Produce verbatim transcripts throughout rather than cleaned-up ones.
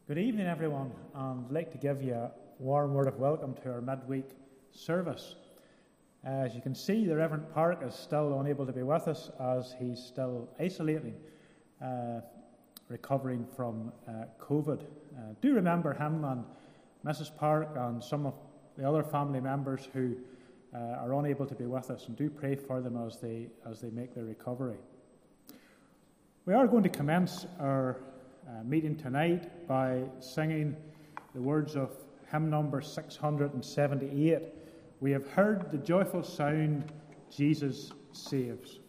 Good evening, everyone, and I'd like to give you a warm word of welcome to our midweek service. Uh, as you can see, the Reverend Park is still unable to be with us as he's still isolating, uh, recovering from uh, COVID. Uh, do remember him and Missus Park and some of the other family members who uh, are unable to be with us, and do pray for them as they as they make their recovery. We are going to commence our Uh, meeting tonight by singing the words of hymn number six hundred seventy-eight. We have heard the joyful sound, Jesus saves.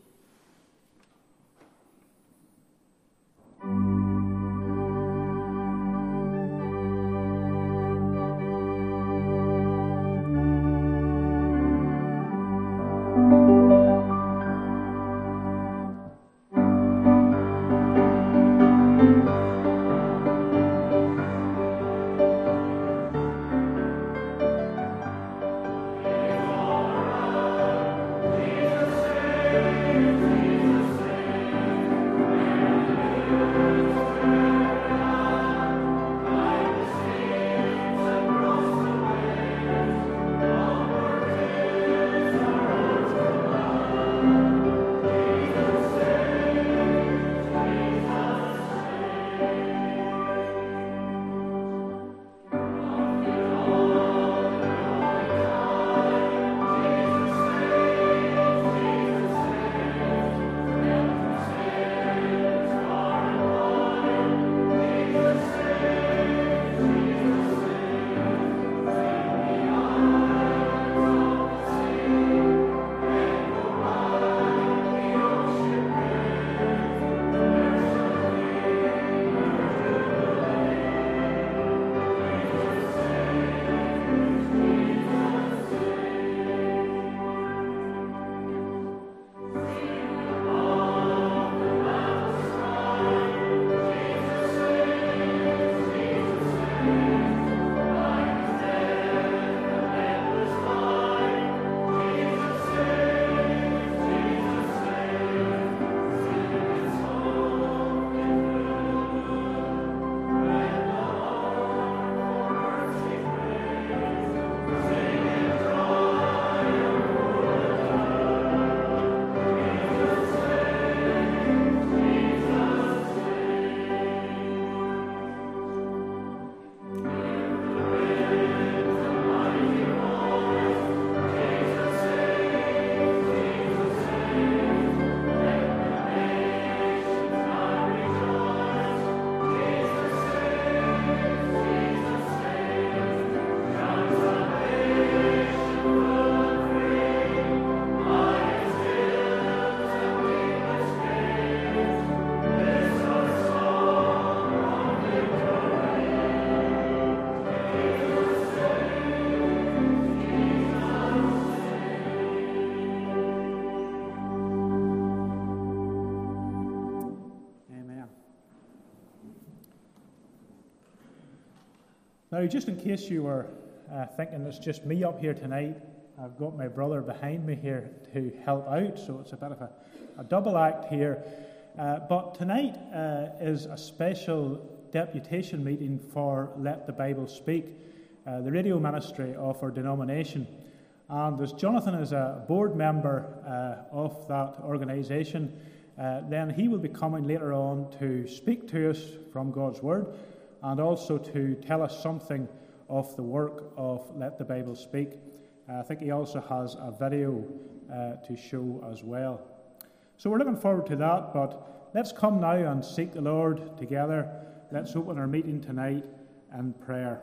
Now, just in case you were uh, thinking it's just me up here tonight, I've got my brother behind me here to help out, so it's a bit of a, a double act here. Uh, but tonight uh, is a special deputation meeting for Let the Bible Speak, uh, the radio ministry of our denomination. And as Jonathan is a board member uh, of that organisation, uh, then he will be coming later on to speak to us from God's Word, and also to tell us something of the work of Let the Bible Speak. Uh, I think he also has a video uh, to show as well. So we're looking forward to that, but let's come now and seek the Lord together. Let's open our meeting tonight in prayer.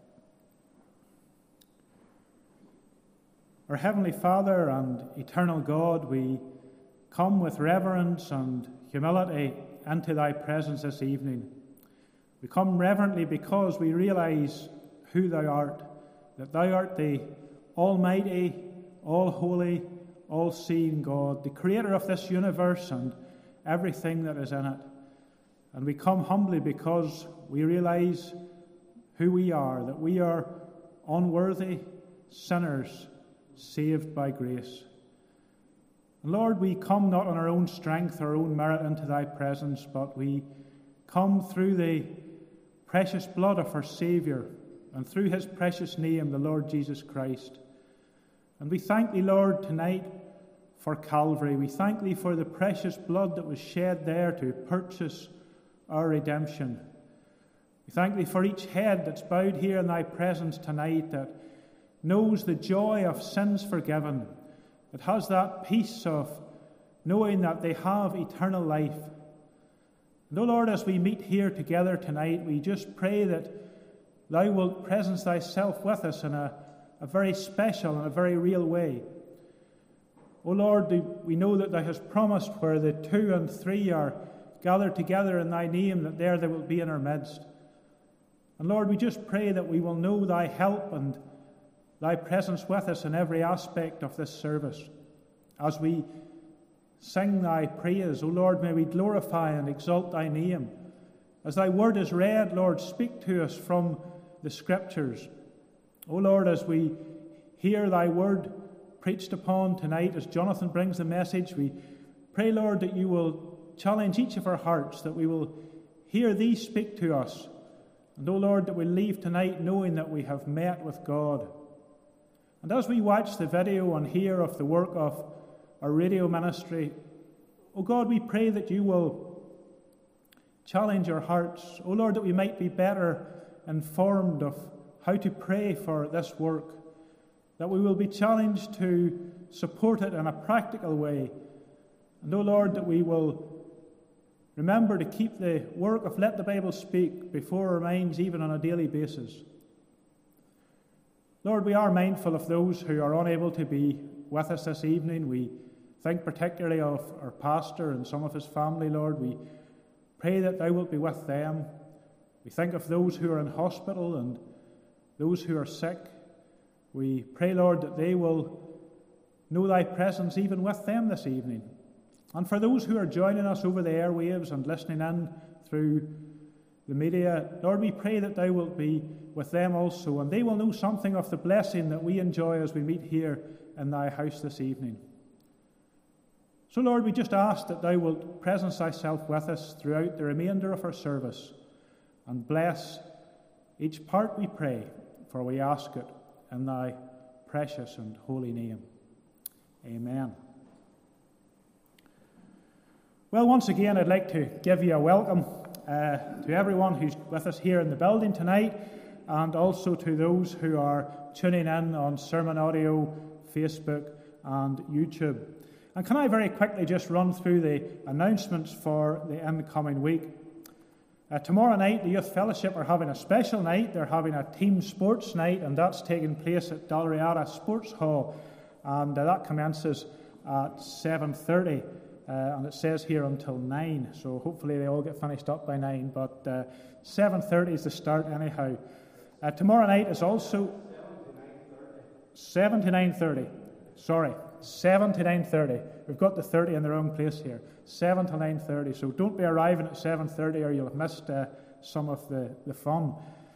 Our Heavenly Father and Eternal God, we come with reverence and humility into Thy presence this evening. We come reverently because we realize who Thou art, that Thou art the Almighty, all-holy, all-seeing God, the Creator of this universe and everything that is in it. And we come humbly because we realize who we are, that we are unworthy sinners saved by grace. And Lord, we come not on our own strength, our own merit into Thy presence, but we come through the precious blood of our Saviour, and through his precious name, the Lord Jesus Christ. And we thank thee, Lord, tonight for Calvary. We thank thee for the precious blood that was shed there to purchase our redemption. We thank thee for each head that's bowed here in thy presence tonight, that knows the joy of sins forgiven, that has that peace of knowing that they have eternal life. And, O Lord, as we meet here together tonight, we just pray that thou wilt presence thyself with us in a, a very special and a very real way. O Lord, we know that thou hast promised where the two and three are gathered together in thy name, that there they will be in our midst. And Lord, we just pray that we will know thy help and thy presence with us in every aspect of this service. As we sing thy praise, O Lord, may we glorify and exalt thy name. As thy word is read, Lord, speak to us from the Scriptures. O Lord, as we hear thy word preached upon tonight, as Jonathan brings the message, we pray, Lord, that you will challenge each of our hearts, that we will hear thee speak to us. And, O Lord, that we leave tonight knowing that we have met with God. And as we watch the video and hear of the work of our radio ministry, O God, we pray that you will challenge our hearts. O Lord, that we might be better informed of how to pray for this work, that we will be challenged to support it in a practical way. And, O Lord, that we will remember to keep the work of Let the Bible Speak before our minds even on a daily basis. Lord, we are mindful of those who are unable to be with us this evening. We think particularly of our pastor and some of his family, Lord. We pray that thou wilt be with them. We think of those who are in hospital and those who are sick. We pray, Lord, that they will know thy presence even with them this evening. And for those who are joining us over the airwaves and listening in through the media, Lord, we pray that thou wilt be with them also, and they will know something of the blessing that we enjoy as we meet here in thy house this evening. So, Lord, we just ask that thou wilt presence thyself with us throughout the remainder of our service, and bless each part, we pray, for we ask it in thy precious and holy name. Amen. Well, once again, I'd like to give you a welcome uh, to everyone who's with us here in the building tonight, and also to those who are tuning in on Sermon Audio, Facebook, and YouTube. And can I very quickly just run through the announcements for the incoming week? Uh, tomorrow night, the Youth Fellowship are having a special night. They're having a team sports night, and that's taking place at Dalriada Sports Hall, and uh, that commences at seven thirty. Uh, and it says here until nine, so hopefully they all get finished up by nine, but uh, seven thirty is the start anyhow. Uh, tomorrow night is also seven to nine thirty. Sorry, seven to nine thirty. We've got the thirty in the wrong place here. seven to nine thirty, so don't be arriving at seven thirty or you'll have missed uh, some of the, the fun.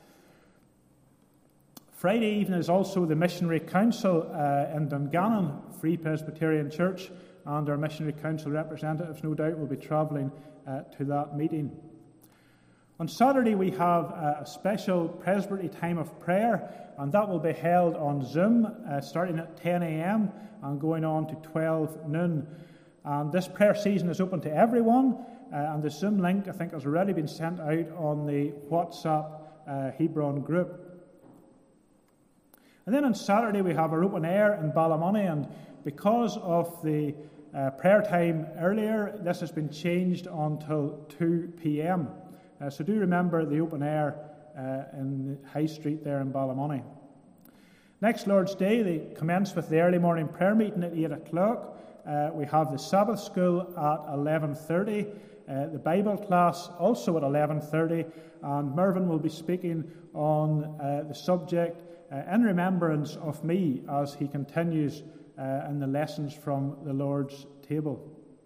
Friday evening is also the Missionary Council uh, in Dungannon Free Presbyterian Church, and our Missionary Council representatives, no doubt, will be travelling uh, to that meeting. On Saturday, we have a special Presbytery time of prayer, and that will be held on Zoom, uh, starting at ten a.m. and going on to twelve noon. And this prayer season is open to everyone, uh, and the Zoom link, I think, has already been sent out on the WhatsApp uh, Hebron group. And then on Saturday, we have our open air in Ballymoney, and because of the uh, prayer time earlier, this has been changed until two p.m. Uh, so do remember the open air uh, in the High Street there in Ballymoney. Next Lord's Day, they commence with the early morning prayer meeting at eight o'clock. Uh, we have the Sabbath school at eleven thirty, uh, the Bible class also at eleven thirty, and Mervyn will be speaking on uh, the subject uh, in remembrance of me as he continues uh, in the lessons from the Lord's table.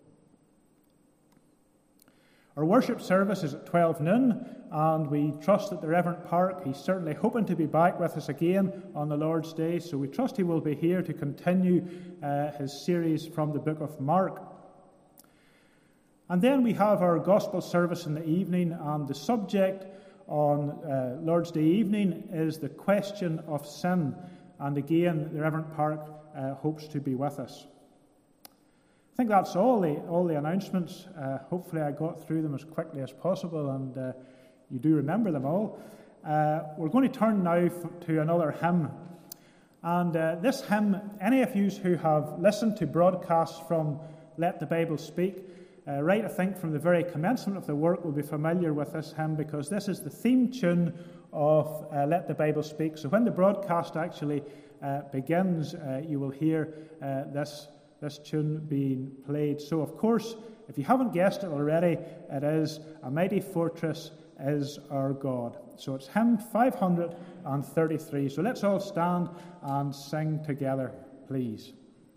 Our worship service is at twelve noon, and we trust that the Reverend Park, he's certainly hoping to be back with us again on the Lord's Day, so we trust he will be here to continue uh, his series from the book of Mark. And then we have our gospel service in the evening, and the subject on uh, Lord's Day evening is the question of sin. And again, the Reverend Park uh, hopes to be with us. I think that's all the, all the announcements. Uh, hopefully I got through them as quickly as possible, and uh, you do remember them all. Uh, we're going to turn now f- to another hymn. And uh, this hymn, any of you who have listened to broadcasts from Let the Bible Speak, uh, right, I think from the very commencement of the work will be familiar with this hymn, because this is the theme tune of uh, Let the Bible Speak. So when the broadcast actually uh, begins, uh, you will hear uh, this, this tune being played. So, of course, if you haven't guessed it already, it is A Mighty Fortress is Our God. So it's hymn five hundred thirty-three. So let's all stand and sing together, please.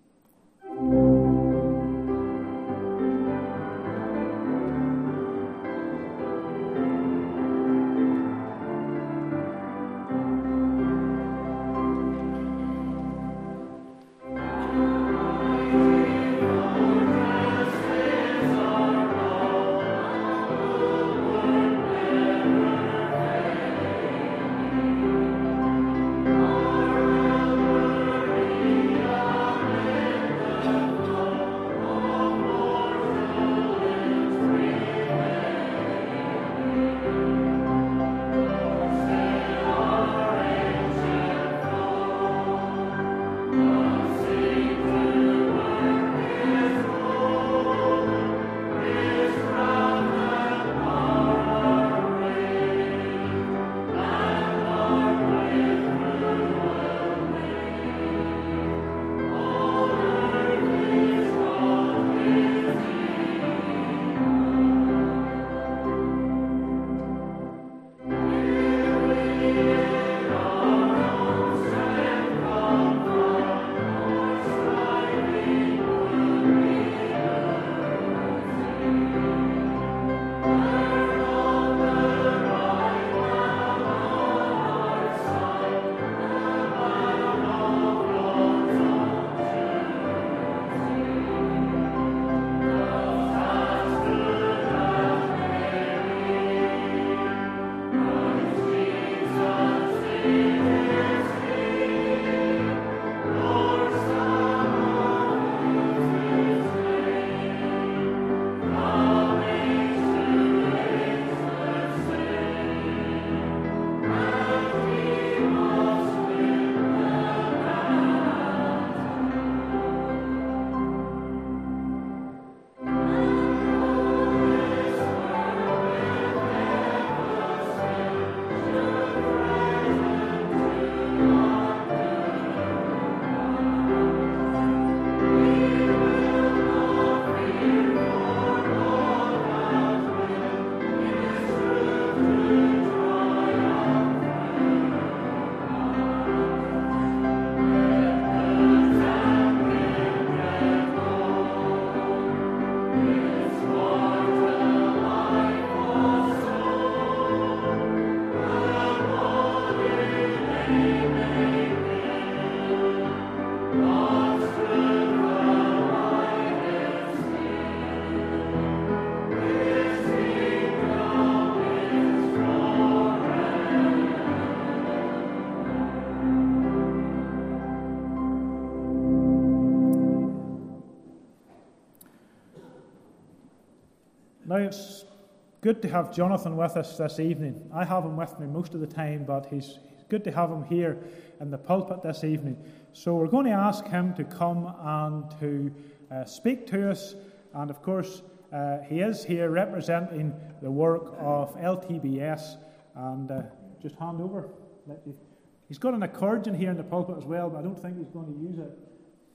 Now, it's good to have Jonathan with us this evening. I have him with me most of the time, but he's good to have him here in the pulpit this evening. So we're going to ask him to come and to uh, speak to us. And, of course, uh, he is here representing the work of L T B S. And uh, just hand over. Let you. He's got an accordion here in the pulpit as well, but I don't think he's going to use it.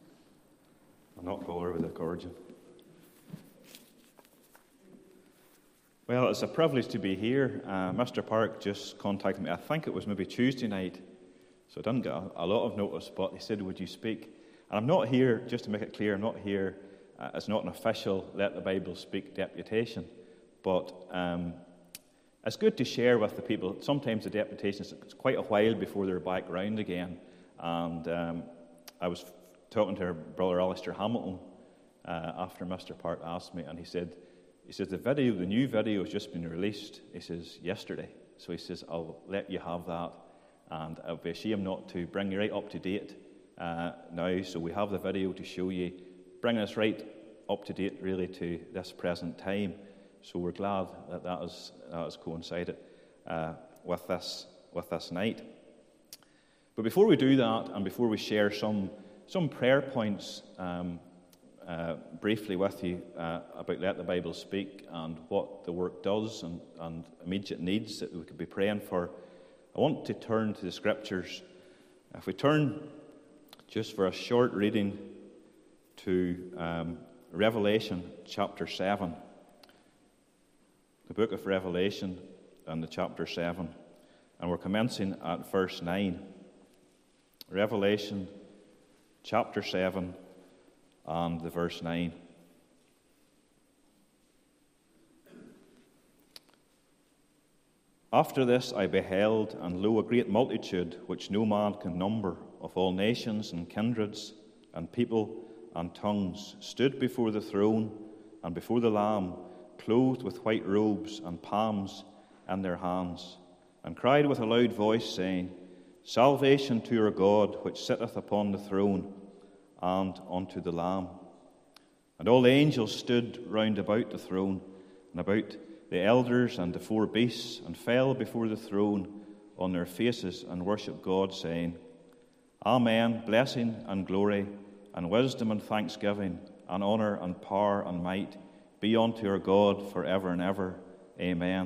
I'm not bothered with the accordion. Well, it's a privilege to be here. Uh, Mister Park just contacted me. I think it was maybe Tuesday night, so I didn't get a, a lot of notice, but he said, would you speak? And I'm not here, just to make it clear, I'm not here, uh, it's not an official Let the Bible Speak deputation, but um, it's good to share with the people. Sometimes the deputations, it's quite a while before they're back round again. And um, I was talking to our brother Alistair Hamilton uh, after Mister Park asked me, and he said, he says, the video, the new video has just been released, he says, yesterday. So he says, I'll let you have that, and I'll be ashamed not to bring you right up to date uh, now. So we have the video to show you, bring us right up to date, really, to this present time. So we're glad that that has, that has coincided uh, with this with this night. But before we do that, and before we share some some prayer points um, uh, briefly with you uh, about Let the Bible Speak and what the work does and, and immediate needs that we could be praying for, I want to turn to the Scriptures. If we turn just for a short reading to um, Revelation chapter seven, the book of Revelation and the chapter seven, and we're commencing at verse nine. Revelation chapter seven and the verse nine. After this I beheld, and lo, a great multitude, which no man can number, of all nations and kindreds and people and tongues, stood before the throne and before the Lamb, clothed with white robes and palms in their hands, and cried with a loud voice, saying, Salvation to our God, which sitteth upon the throne, and unto the Lamb. And all the angels stood round about the throne, and about the elders and the four beasts, and fell before the throne on their faces, and worshipped God, saying, Amen, blessing and glory, and wisdom and thanksgiving, and honour and power and might be unto our God for ever and ever. Amen.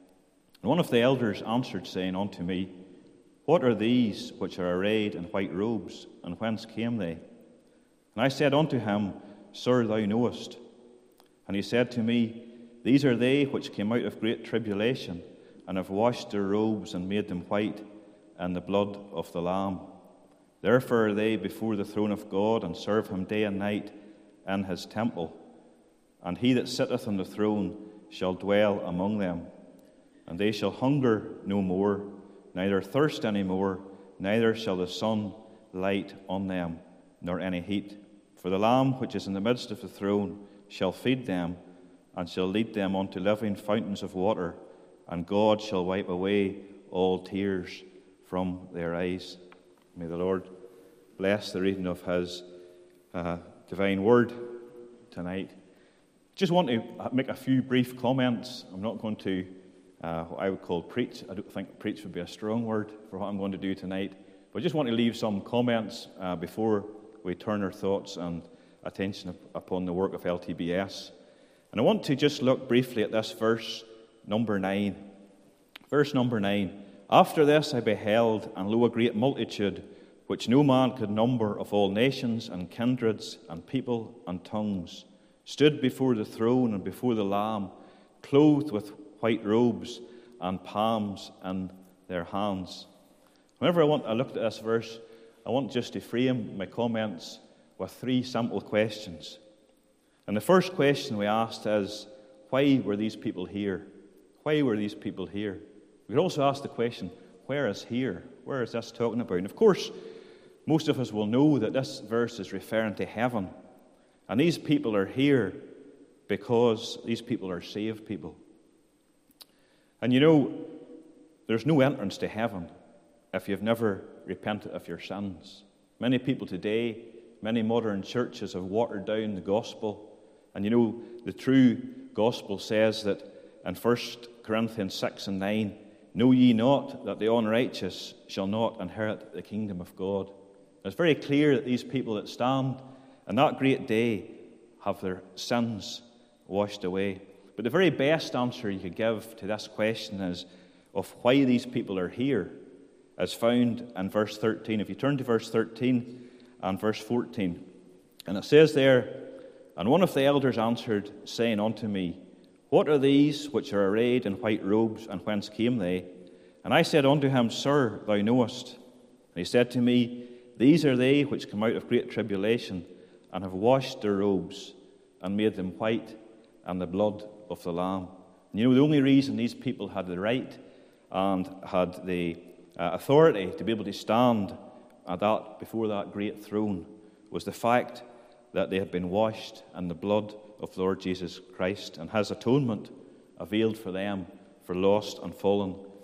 And one of the elders answered, saying unto me, What are these which are arrayed in white robes, and whence came they? And I said unto him, Sir, thou knowest. And he said to me, These are they which came out of great tribulation, and have washed their robes and made them white in the blood of the Lamb. Therefore are they before the throne of God, and serve him day and night in his temple. And he that sitteth on the throne shall dwell among them. And they shall hunger no more, neither thirst any more, neither shall the sun light on them, nor any heat. For the Lamb which is in the midst of the throne shall feed them, and shall lead them unto living fountains of water, and God shall wipe away all tears from their eyes. May the Lord bless the reading of his uh, divine word tonight. Just want to make a few brief comments. I'm not going to uh, what I would call preach. I don't think preach would be a strong word for what I'm going to do tonight. But I just want to leave some comments uh, before we turn our thoughts and attention upon the work of L T B S. And I want to just look briefly at this verse number nine. Verse number nine. After this I beheld, and lo, a great multitude, which no man could number, of all nations and kindreds and people and tongues, stood before the throne and before the Lamb, clothed with white robes and palms in their hands. Whenever I want, I looked at this verse, I want just to frame my comments with three simple questions. And the first question we asked is, why were these people here? Why were these people here? We could also ask the question, where is here? Where is this talking about? And of course, most of us will know that this verse is referring to heaven. And these people are here because these people are saved people. And you know, there's no entrance to heaven if you've never repented of your sins. Many people today, many modern churches have watered down the gospel. And you know, the true gospel says that in First Corinthians six and nine, know ye not that the unrighteous shall not inherit the kingdom of God. It's very clear that these people that stand on that great day have their sins washed away. But the very best answer you could give to this question is of why these people are here is found in verse thirteen. If you turn to verse thirteen and verse fourteen, and it says there, And one of the elders answered, saying unto me, What are these which are arrayed in white robes, and whence came they? And I said unto him, Sir, thou knowest. And he said to me, These are they which come out of great tribulation, and have washed their robes, and made them white in the blood of the Lamb. And you know, the only reason these people had the right and had the uh, authority to be able to stand at that, before that great throne, was the fact that they had been washed in the blood of the Lord Jesus Christ, and his atonement availed for them for lost and fallen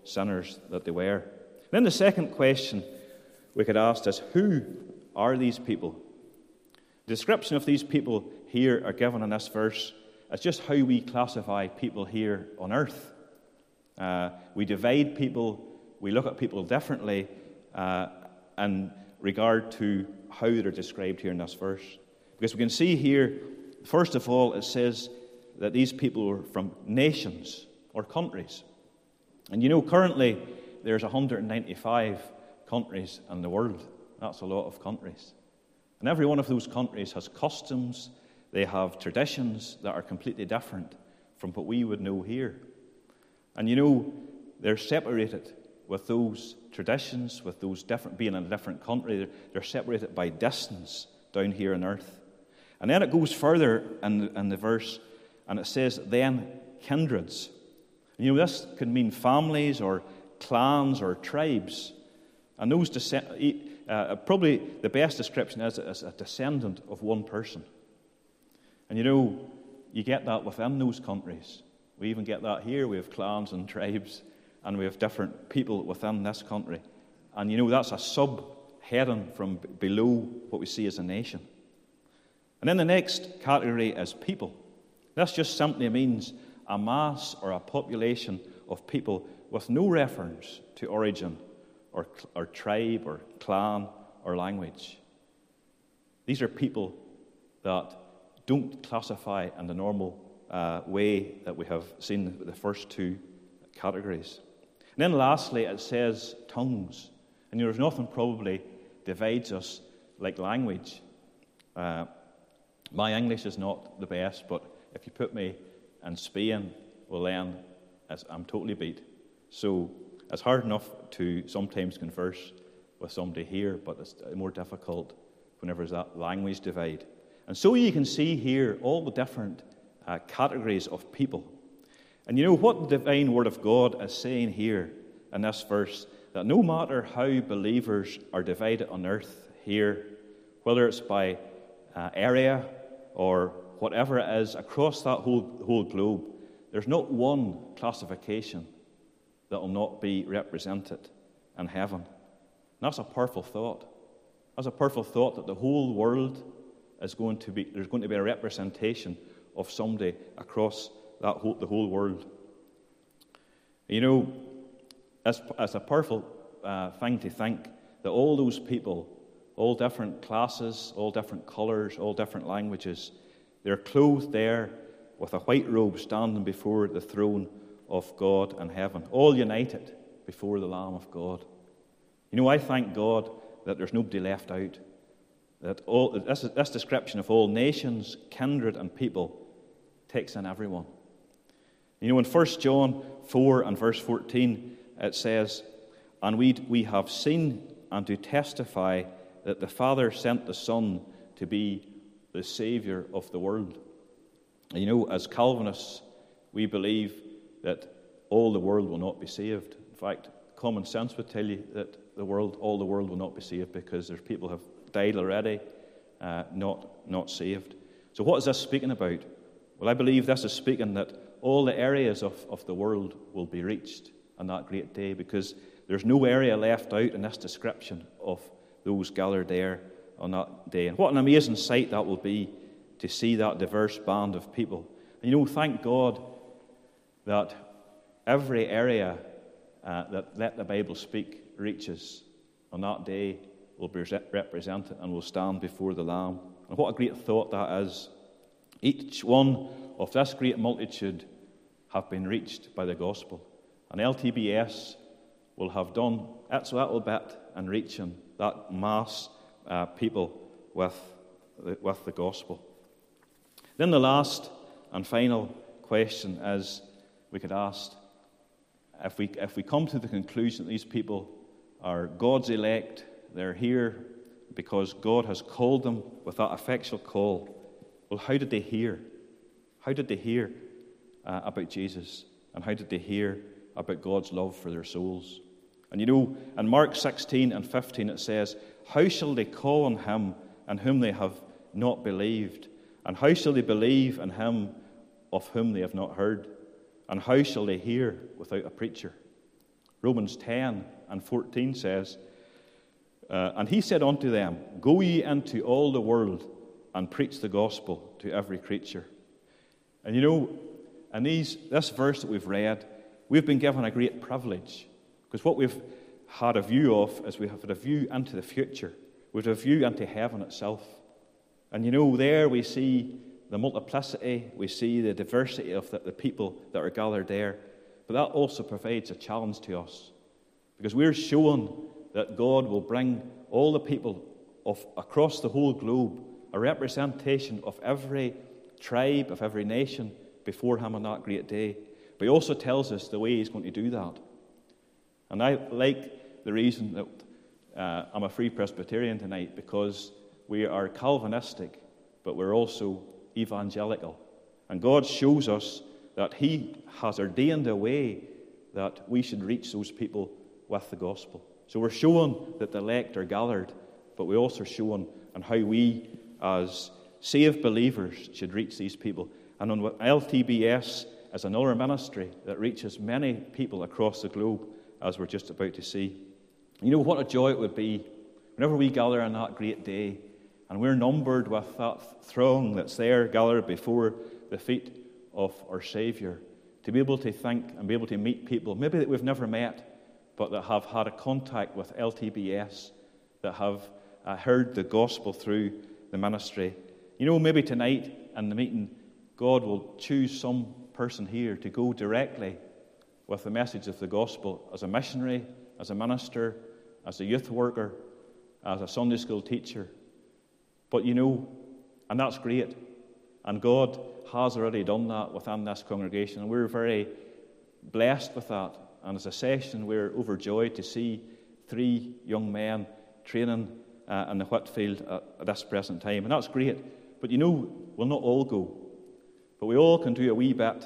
sinners that they were. Then the second question we could ask is, who are these people? The description of these people here are given in this verse as just how we classify people here on earth. Uh, we divide people, we look at people differently uh, in regard to how they're described here in this verse. Because we can see here, first of all, it says that these people were from nations or countries. And you know, currently there's one hundred ninety-five countries in the world. That's a lot of countries. And every one of those countries has customs, they have traditions that are completely different from what we would know here. And you know, they're separated with those traditions, with those different, being in a different country, they're, they're separated by distance down here on earth. And then it goes further in the, in the verse, and it says, then kindreds. And you know, this could mean families or clans or tribes. And those, descend, uh, probably the best description is as a descendant of one person. And you know, you get that within those countries. We even get that here. We have clans and tribes, and we have different people within this country. And you know, that's a sub-heading from b- below what we see as a nation. And then the next category is people. This just simply means a mass or a population of people with no reference to origin or, or tribe or clan or language. These are people that don't classify in the normal uh, way that we have seen the first two categories. And then lastly, it says tongues. And you know, there's nothing probably divides us like language. Uh, my English is not the best, but if you put me in Spain, well then, I'm totally beat. So it's hard enough to sometimes converse with somebody here, but it's more difficult whenever there's that language divide. And so you can see here all the different uh, categories of people. And you know what the divine word of God is saying here in this verse, that no matter how believers are divided on earth here, whether it's by uh, area or whatever it is across that whole, whole globe, there's not one classification that will not be represented in heaven. And that's a powerful thought. That's a powerful thought that the whole world is going to be, there's going to be a representation of somebody across that whole, the whole world. You know, it's, it's a powerful uh, thing to think that all those people, all different classes, all different colours, all different languages, they're clothed there with a white robe standing before the throne of God in heaven, all united before the Lamb of God. You know, I thank God that there's nobody left out. That all this, this description of all nations, kindred, and people takes in everyone. You know, in First John four and verse fourteen, it says, "And we we have seen and to testify that the Father sent the Son to be the Savior of the world." And you know, as Calvinists, we believe that all the world will not be saved. In fact, common sense would tell you that the world, all the world will not be saved because there's people who have died already, uh, not not saved. So what is this speaking about? Well, I believe this is speaking that all the areas of, of the world will be reached on that great day, because there's no area left out in this description of those gathered there on that day. And what an amazing sight that will be to see that diverse band of people. And you know, thank God that every area uh, that Let the Bible Speak reaches on that day will be represented and will stand before the Lamb. And what a great thought that is. Each one of this great multitude have been reached by the gospel. And L T B S will have done its little bit in reaching that mass uh, people with the, with the gospel. Then the last and final question is, we could ask, if we, if we come to the conclusion that these people are God's elect, they're here because God has called them with that effectual call, well, how did they hear? How did they hear uh, about Jesus? And how did they hear about God's love for their souls? And you know, in Mark sixteen and fifteen it says, "How shall they call on him in whom they have not believed? And how shall they believe in him of whom they have not heard? And how shall they hear without a preacher?" Romans ten and fourteen says, uh, And he said unto them, Go ye into all the world, and preach the gospel to every creature. And you know, in these, this verse that we've read, we've been given a great privilege, because what we've had a view of is we have had a view into the future. We've had a view into heaven itself. And you know, there we see the multiplicity, we see the diversity of the, the people that are gathered there. But that also provides a challenge to us, because we're shown that God will bring all the people of across the whole globe, a representation of every tribe, of every nation, before him on that great day. But he also tells us the way he's going to do that. And I like the reason that uh, I'm a Free Presbyterian tonight, because we are Calvinistic, but we're also evangelical. And God shows us that he has ordained a way that we should reach those people with the gospel. So we're shown that the elect are gathered, but we're also shown on how we, as saved believers, should reach these people. And on L T B S is another ministry that reaches many people across the globe, as we're just about to see. You know what a joy it would be whenever we gather on that great day, and we're numbered with that throng that's there gathered before the feet of our Saviour, to be able to think and be able to meet people, maybe that we've never met, but that have had a contact with L T B S, that have uh, heard the gospel through the ministry. You know, maybe tonight in the meeting, God will choose some person here to go directly with the message of the gospel as a missionary, as a minister, as a youth worker, as a Sunday school teacher. But you know, and that's great. And God has already done that within this congregation, and we're very blessed with that. And as a session, we're overjoyed to see three young men training uh, in the Whitfield at, at this present time, and that's great. But you know, we'll not all go, but we all can do a wee bit,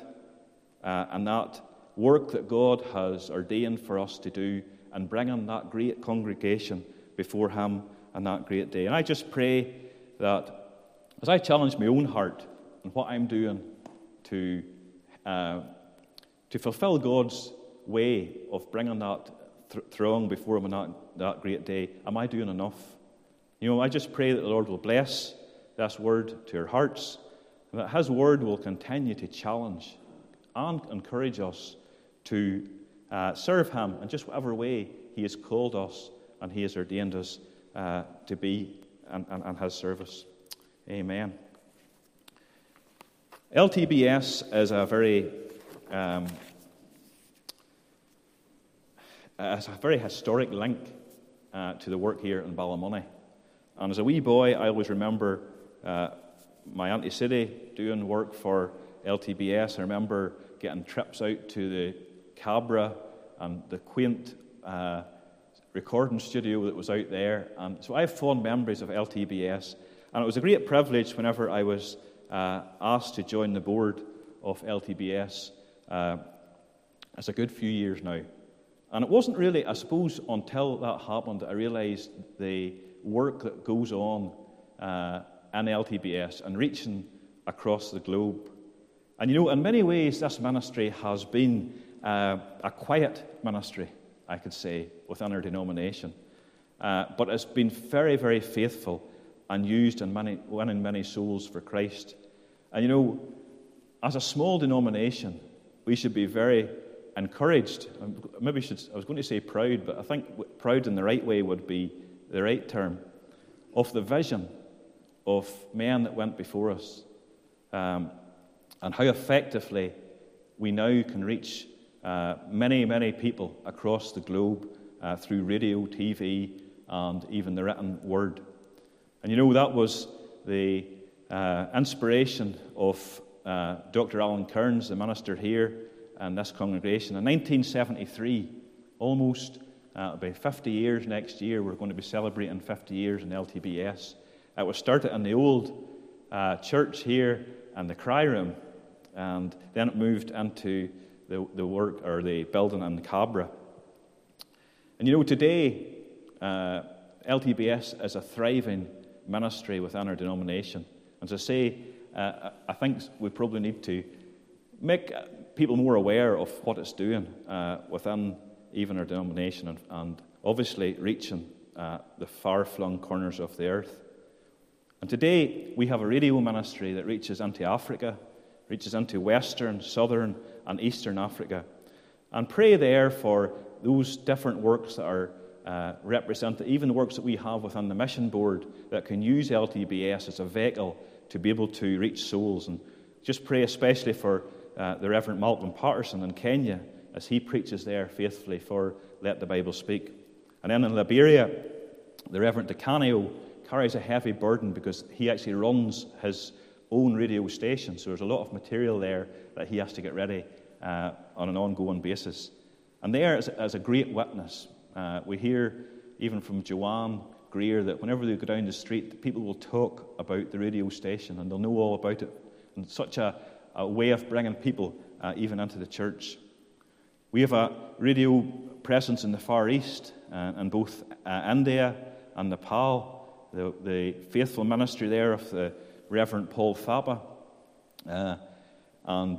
uh, and that work that God has ordained for us to do, and bringing that great congregation before him on that great day. And I just pray that as I challenge my own heart and what I'm doing to uh, to fulfill God's way of bringing that th- throng before him on that, that great day, am I doing enough? You know, I just pray that the Lord will bless this word to our hearts, and that his word will continue to challenge and encourage us to uh, serve him in just whatever way he has called us and he has ordained us uh, to be in, in, in his service. Amen. L T B S is a very um, it's a very historic link uh, to the work here in Ballymoney. And as a wee boy, I always remember uh, my Auntie City doing work for L T B S. I remember getting trips out to the Cabra and the quaint uh, recording studio that was out there. And so I have fond memories of L T B S. And it was a great privilege whenever I was uh, asked to join the board of L T B S. Uh, it's a good few years now. And it wasn't really, I suppose, until that happened that I realised the work that goes on uh, in L T B S and reaching across the globe. And you know, in many ways, this ministry has been uh, a quiet ministry, I could say, within our denomination. Uh, but it's been very, very faithful and used in many, winning many souls for Christ. And you know, as a small denomination, we should be very encouraged. Maybe should, I was going to say proud, but I think proud in the right way would be the right term, of the vision of men that went before us, um, and how effectively we now can reach uh, many, many people across the globe uh, through radio, T V, and even the written word. And you know, that was the uh, inspiration of uh, Doctor Alan Kearns, the minister here in this congregation. In nineteen seventy-three, almost uh, it'll be fifty years next year, we're going to be celebrating fifty years in L T B S. It was started in the old uh, church here in the cry room, and then it moved into the, the work or the building in Cabra. And you know, today uh, L T B S is a thriving ministry within our denomination. As I say, uh, I think we probably need to make people more aware of what it's doing uh, within even our denomination, and, and obviously reaching uh, the far-flung corners of the earth. And today we have a radio ministry that reaches into Africa, reaches into Western, Southern, and Eastern Africa. And pray there for those different works that are uh, represented, even the works that we have within the mission board that can use L T B S as a vehicle to be able to reach souls. And just pray especially for uh, the Reverend Malcolm Patterson in Kenya as he preaches there faithfully for Let the Bible Speak. And then in Liberia, the Reverend DeCanio carries a heavy burden because he actually runs his own radio station. So there's a lot of material there that he has to get ready uh, on an ongoing basis. And there, as, as a great witness, uh, we hear even from Joanne Greer that whenever they go down the street, people will talk about the radio station and they'll know all about it. And such a, a way of bringing people uh, even into the church. We have a radio presence in the Far East, uh, in both uh, India and Nepal. The, the faithful ministry there of the Reverend Paul Thapa. Uh, and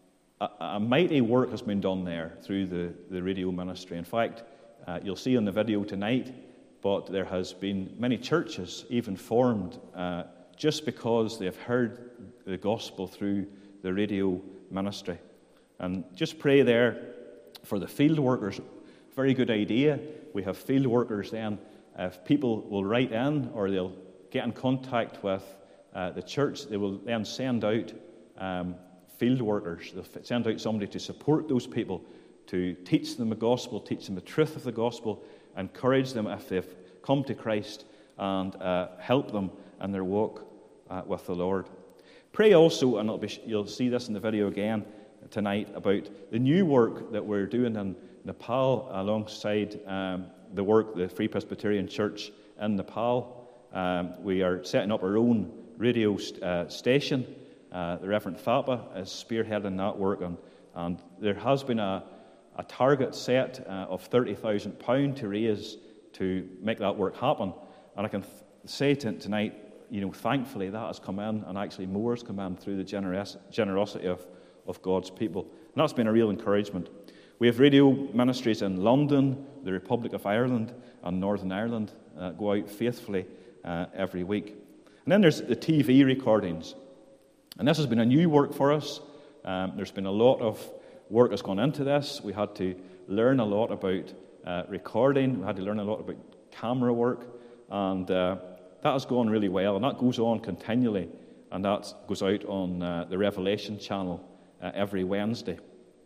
a, a mighty work has been done there through the, the radio ministry. In fact, uh, you'll see on the video tonight, but there has been many churches even formed uh, just because they have heard the gospel through the radio ministry. And just pray there for the field workers. Very good idea. We have field workers then. If people will write in or they'll get in contact with uh, the church, they will then send out um, field workers. They'll send out somebody to support those people, to teach them the gospel, teach them the truth of the gospel, encourage them if they've come to Christ, and uh, help them in their walk uh, with the Lord. Pray also, and it'll be, you'll see this in the video again tonight, about the new work that we're doing in Nepal alongside um, the work, the Free Presbyterian Church in Nepal. Um, we are setting up our own radio st- uh, station. Uh, the Reverend Thapa is spearheading that work, and, and there has been a, a target set uh, of thirty thousand pounds to raise to make that work happen. And I can th- say to, tonight, you know, thankfully that has come in, and actually more has come in through the generos- generosity of, of God's people. And that's been a real encouragement. We have radio ministries in London, the Republic of Ireland, and Northern Ireland uh, go out faithfully uh, every week. And then there's the T V recordings. And this has been a new work for us. Um, there's been a lot of work that's gone into this. We had to learn a lot about uh, recording. We had to learn a lot about camera work. And uh, that has gone really well. And that goes on continually. And that goes out on uh, the Revelation channel uh, every Wednesday.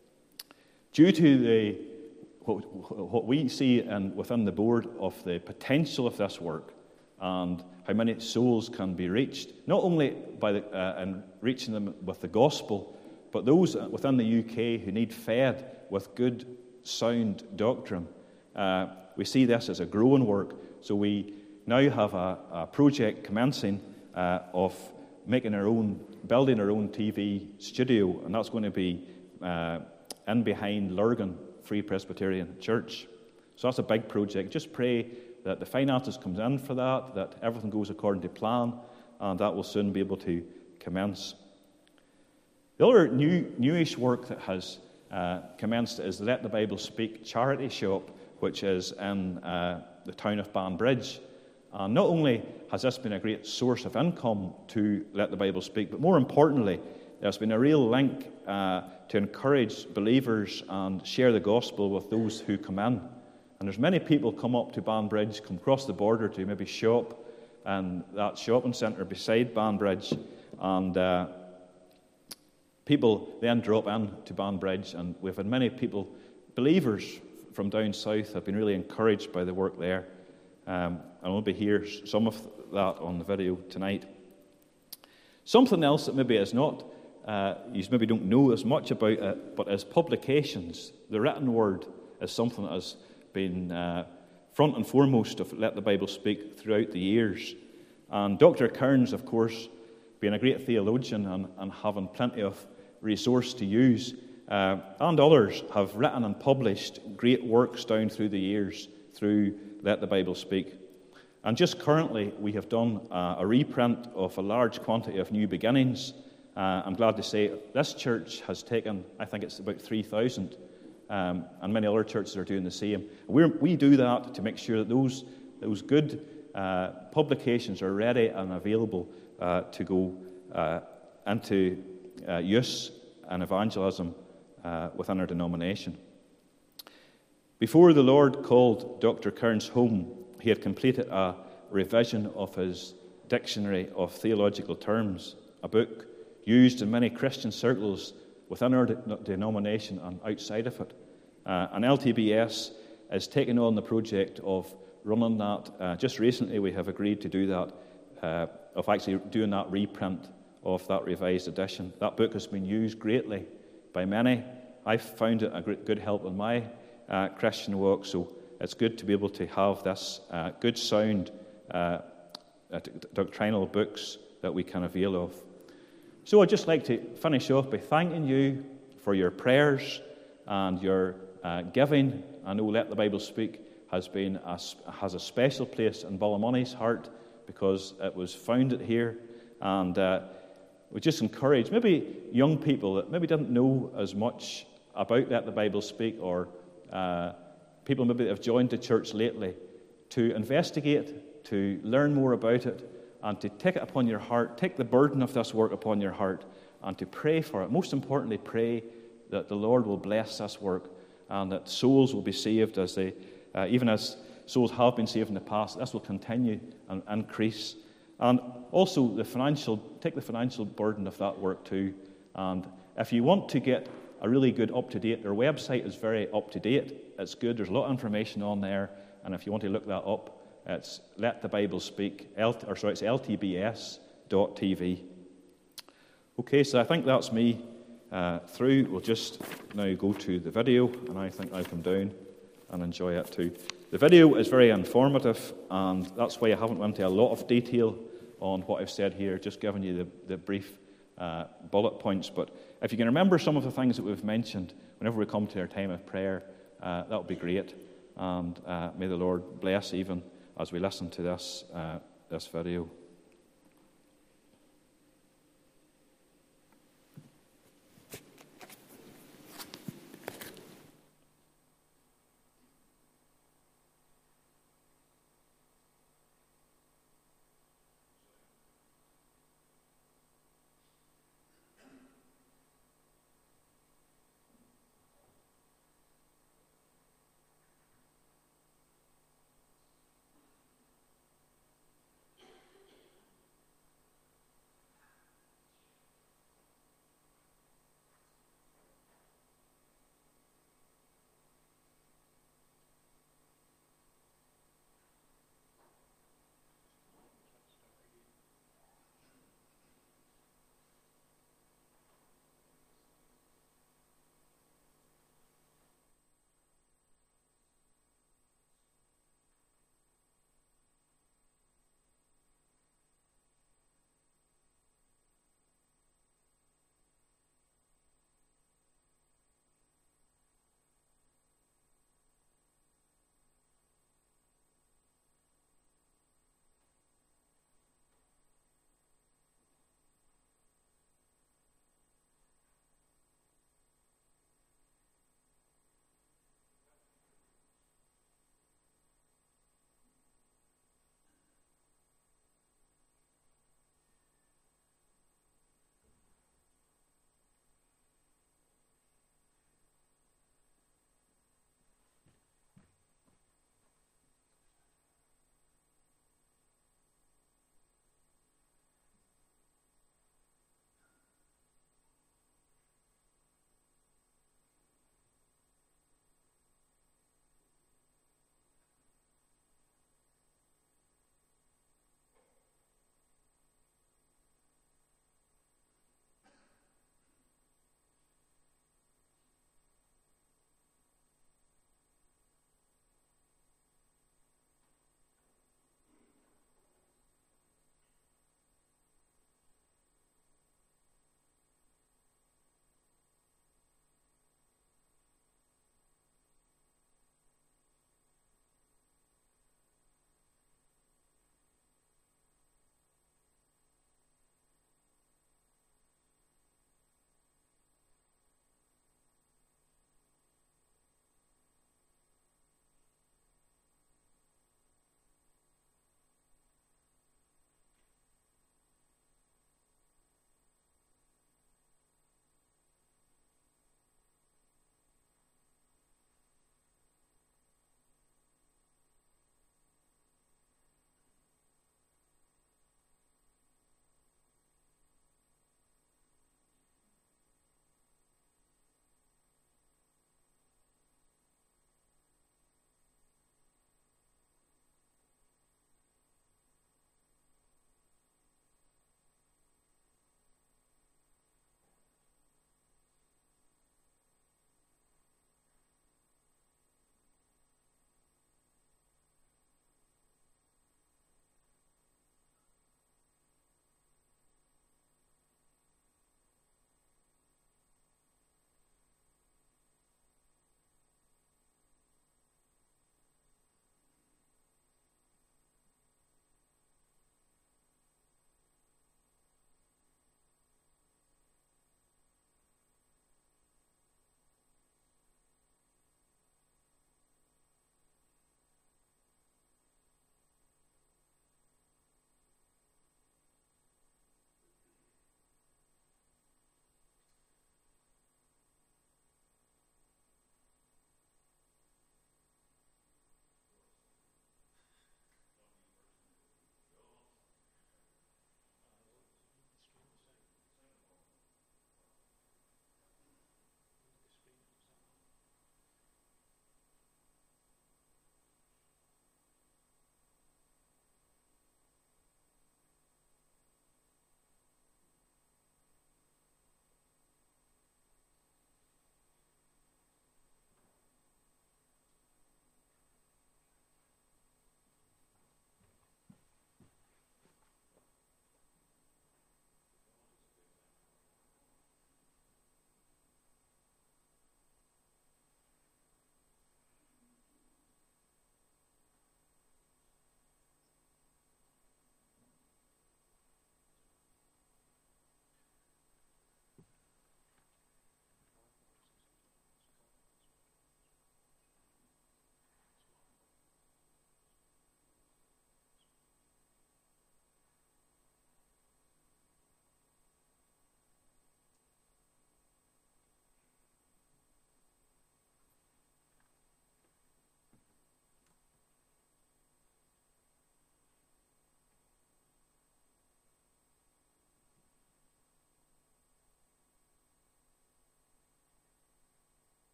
Due to the what, what we see and within the board of the potential of this work and how many souls can be reached, not only by the, uh, and reaching them with the gospel, but those within the U K who need fed with good, sound doctrine. Uh, we see this as a growing work. So we now have a, a project commencing uh, of making our own, building our own T V studio, and that's going to be uh, in behind Lurgan Free Presbyterian Church. So that's a big project. Just pray that the finances comes in for that, that everything goes according to plan, and that will soon be able to commence. The other new, newish work that has uh, commenced is Let the Bible Speak charity shop, which is in uh, the town of Banbridge. And not only has this been a great source of income to Let the Bible Speak, but more importantly, there's been a real link uh, to encourage believers and share the gospel with those who come in. And there's many people come up to Banbridge, come across the border to maybe shop in that shopping centre beside Banbridge, and uh, people then drop in to Banbridge, and we've had many people, believers from down south, have been really encouraged by the work there. Um, and we'll be here some of that on the video tonight. Something else that maybe is not, uh, you maybe don't know as much about it, but as publications, the written word is something that has been uh, front and foremost of Let the Bible Speak throughout the years. And Doctor Kearns, of course, being a great theologian and, and having plenty of resource to use, uh, and others have written and published great works down through the years through Let the Bible Speak. And just currently, we have done uh, a reprint of a large quantity of New Beginnings. Uh, I'm glad to say this church has taken, I think it's about three thousand um, and many other churches are doing the same. We're, we do that to make sure that those, those good uh, publications are ready and available uh, to go uh, into uh, use and evangelism uh, within our denomination. Before the Lord called Doctor Kearns home, he had completed a revision of his Dictionary of Theological Terms, a book used in many Christian circles within our de- denomination and outside of it. Uh, and L T B S is taking on the project of running that. Uh, just recently we have agreed to do that, uh, of actually doing that reprint of that revised edition. That book has been used greatly by many. I've found it a great, good help in my uh, Christian walk, so it's good to be able to have this uh, good sound uh, uh, doctrinal books that we can avail of. So I'd just like to finish off by thanking you for your prayers and your uh, giving. I know Let the Bible Speak has been a, has a special place in Ballymoney's heart because it was founded here, and uh, we just encourage maybe young people that maybe didn't know as much about Let the Bible Speak, or uh, people maybe that have joined the church lately, to investigate, to learn more about it, and to take it upon your heart, take the burden of this work upon your heart, and to pray for it. Most importantly, pray that the Lord will bless this work and that souls will be saved, as they, uh, even as souls have been saved in the past. This will continue and increase. And also the financial, take the financial burden of that work too. And if you want to get a really good up-to-date, their website is very up-to-date. It's good. There's a lot of information on there. And if you want to look that up, it's Let the Bible Speak, L, or sorry, it's L T B S dot T V. Okay, so I think that's me uh, through. We'll just now go to the video, and I think I'll come down and enjoy it too. The video is very informative, and that's why I haven't went into a lot of detail on what I've said here, just giving you the, the brief uh, bullet points. But if you can remember some of the things that we've mentioned whenever we come to our time of prayer, uh, that would be great. And uh, may the Lord bless even as we listen to this uh, this video.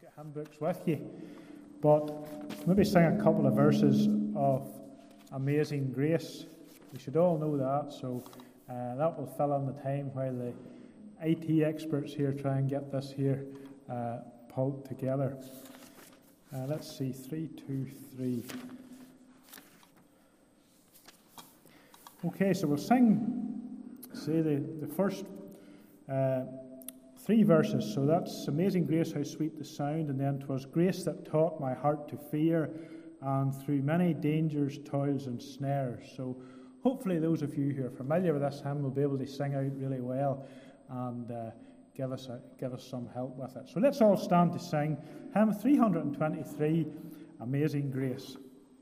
get hymn books with you, but maybe sing a couple of verses of Amazing Grace. We should all know that, so uh, that will fill in the time while the I T experts here try and get this here uh, pulled together. Uh, let's see, three, two, three. Okay, so we'll sing, say, the, the first uh, three verses. So that's Amazing Grace, how sweet the sound, and then 'twas grace that taught my heart to fear, and through many dangers, toils, and snares. So hopefully those of you who are familiar with this hymn will be able to sing out really well and uh, give us a, give us some help with it. So let's all stand to sing hymn three hundred twenty-three, Amazing Grace.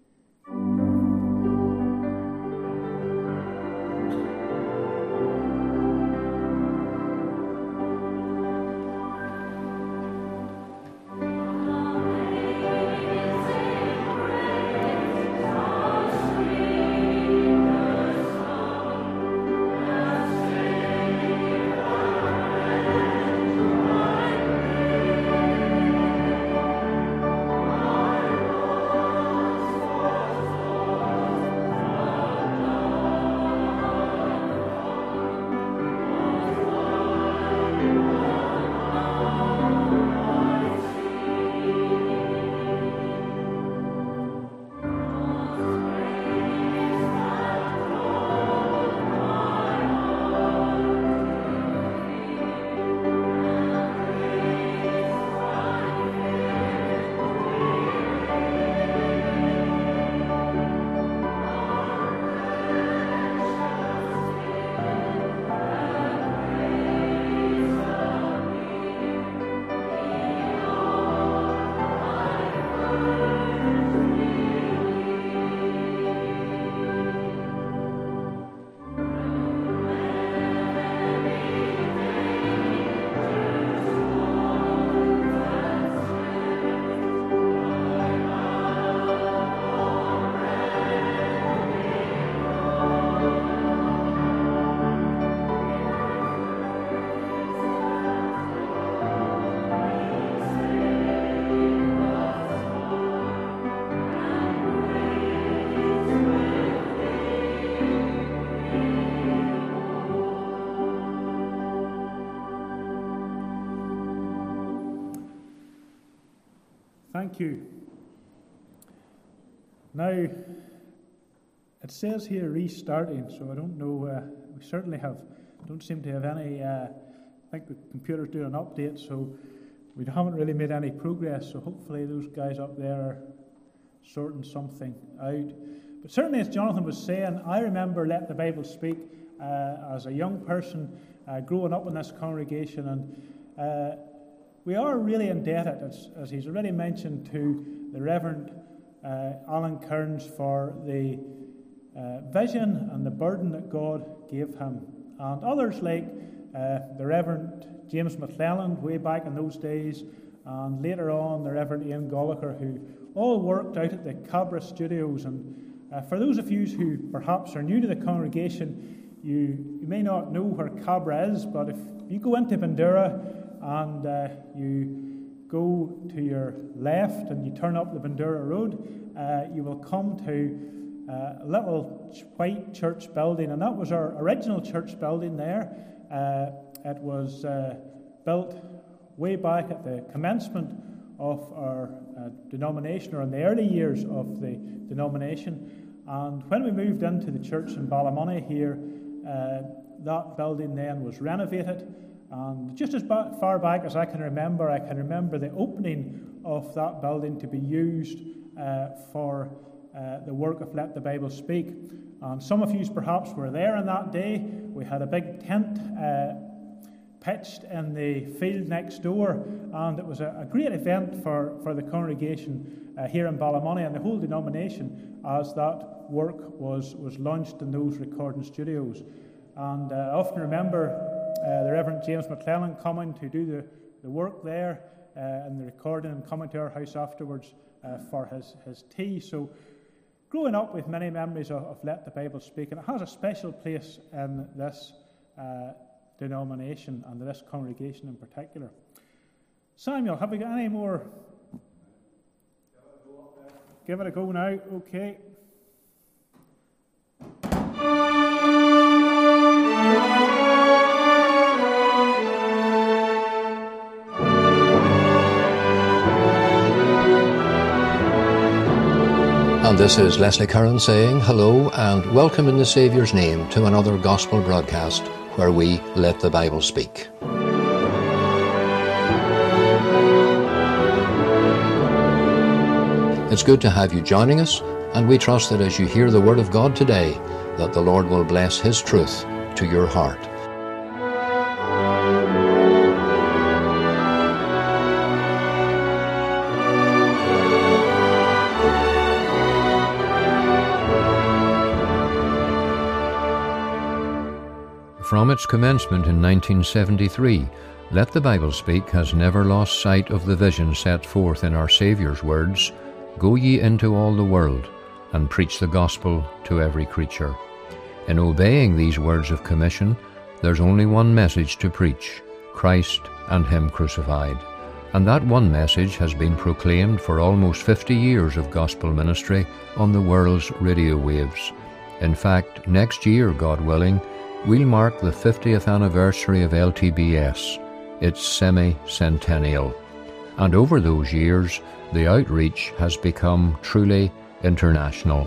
Thank you. Now, it It says here restarting, so I don't know, uh, we certainly have, don't seem to have any, uh, I think the computer's doing an update, so we haven't really made any progress, so hopefully those guys up there are sorting something out. But certainly, as Jonathan was saying, I remember Let the Bible Speak uh, as a young person uh, growing up in this congregation, and uh, we are really indebted, as, as he's already mentioned, to the Reverend uh, Alan Kearns for the uh, vision and the burden that God gave him, and others like uh, the Reverend James McClelland way back in those days, and later on the Reverend Ian Gallagher, who all worked out at the Cabra Studios. And uh, for those of you who perhaps are new to the congregation, you, you may not know where Cabra is, but if you go into Bandura and uh, you go to your left and you turn up the Bandura Road, uh, you will come to uh, a little white church building, and that was our original church building there. Uh, it was uh, built way back at the commencement of our uh, denomination, or in the early years of the denomination. And when we moved into the church in Ballymoney here, uh, that building then was renovated. And just as ba- far back as I can remember, I can remember the opening of that building to be used uh, for uh, the work of Let the Bible Speak. And some of you perhaps were there on that day. We had a big tent uh, pitched in the field next door, and it was a, a great event for, for the congregation uh, here in Ballymoney and the whole denomination as that work was, was launched in those recording studios. And uh, I often remember uh, the Reverend James McClelland coming to do the, the work there uh, in the recording and coming to our house afterwards uh, for his, his tea. So growing up with many memories of, of Let the Bible Speak, and it has a special place in this uh, denomination and this congregation in particular. Samuel, have we got any more? Give it a go now, okay. And this is Leslie Curran saying hello and welcome in the Saviour's name to another Gospel broadcast where we let the Bible speak. It's good to have you joining us, and we trust that as you hear the Word of God today, that the Lord will bless His truth to your heart. From its commencement in nineteen seventy-three, Let the Bible Speak has never lost sight of the vision set forth in our Saviour's words, "Go ye into all the world, and preach the gospel to every creature." In obeying these words of commission, there's only one message to preach, Christ and Him crucified. And that one message has been proclaimed for almost fifty years of gospel ministry on the world's radio waves. In fact, next year, God willing, we'll mark the fiftieth anniversary of L T B S, its semi-centennial. And over those years, the outreach has become truly international.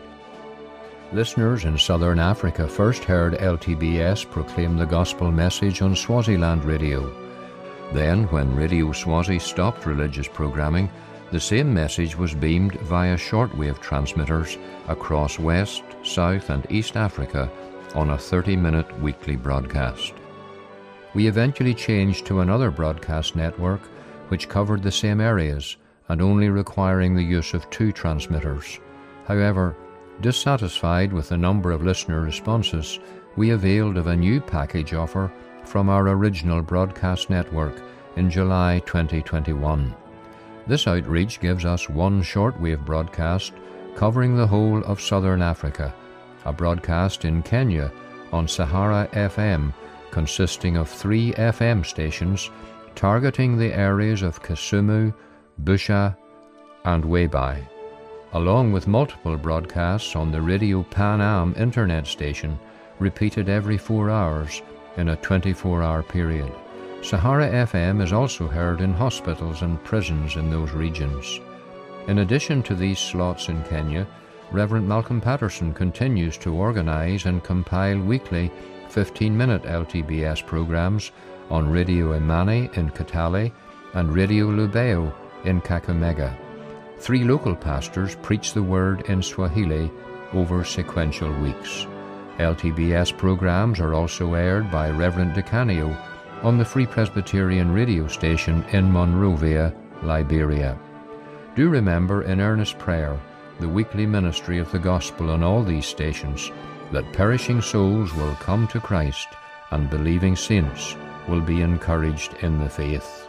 Listeners in southern Africa first heard L T B S proclaim the gospel message on Swaziland radio. Then, when Radio Swazi stopped religious programming, the same message was beamed via shortwave transmitters across West, South and East Africa on a thirty-minute weekly broadcast. We eventually changed to another broadcast network which covered the same areas and only requiring the use of two transmitters. However, dissatisfied with the number of listener responses, we availed of a new package offer from our original broadcast network in July twenty twenty-one. This outreach gives us one shortwave broadcast covering the whole of southern Africa, a broadcast in Kenya on Sahara F M consisting of three F M stations targeting the areas of Kisumu, Busha and Weibai, along with multiple broadcasts on the Radio Pan Am internet station repeated every four hours in a twenty-four hour period. Sahara F M is also heard in hospitals and prisons in those regions. In addition to these slots in Kenya, Reverend Malcolm Patterson continues to organize and compile weekly fifteen-minute L T B S programs on Radio Imani in Kitale and Radio Lubeo in Kakamega. Three local pastors preach the word in Swahili over sequential weeks. L T B S programs are also aired by Reverend DeCanio on the Free Presbyterian radio station in Monrovia, Liberia. Do remember in earnest prayer the weekly ministry of the gospel on all these stations, that perishing souls will come to Christ and believing saints will be encouraged in the faith.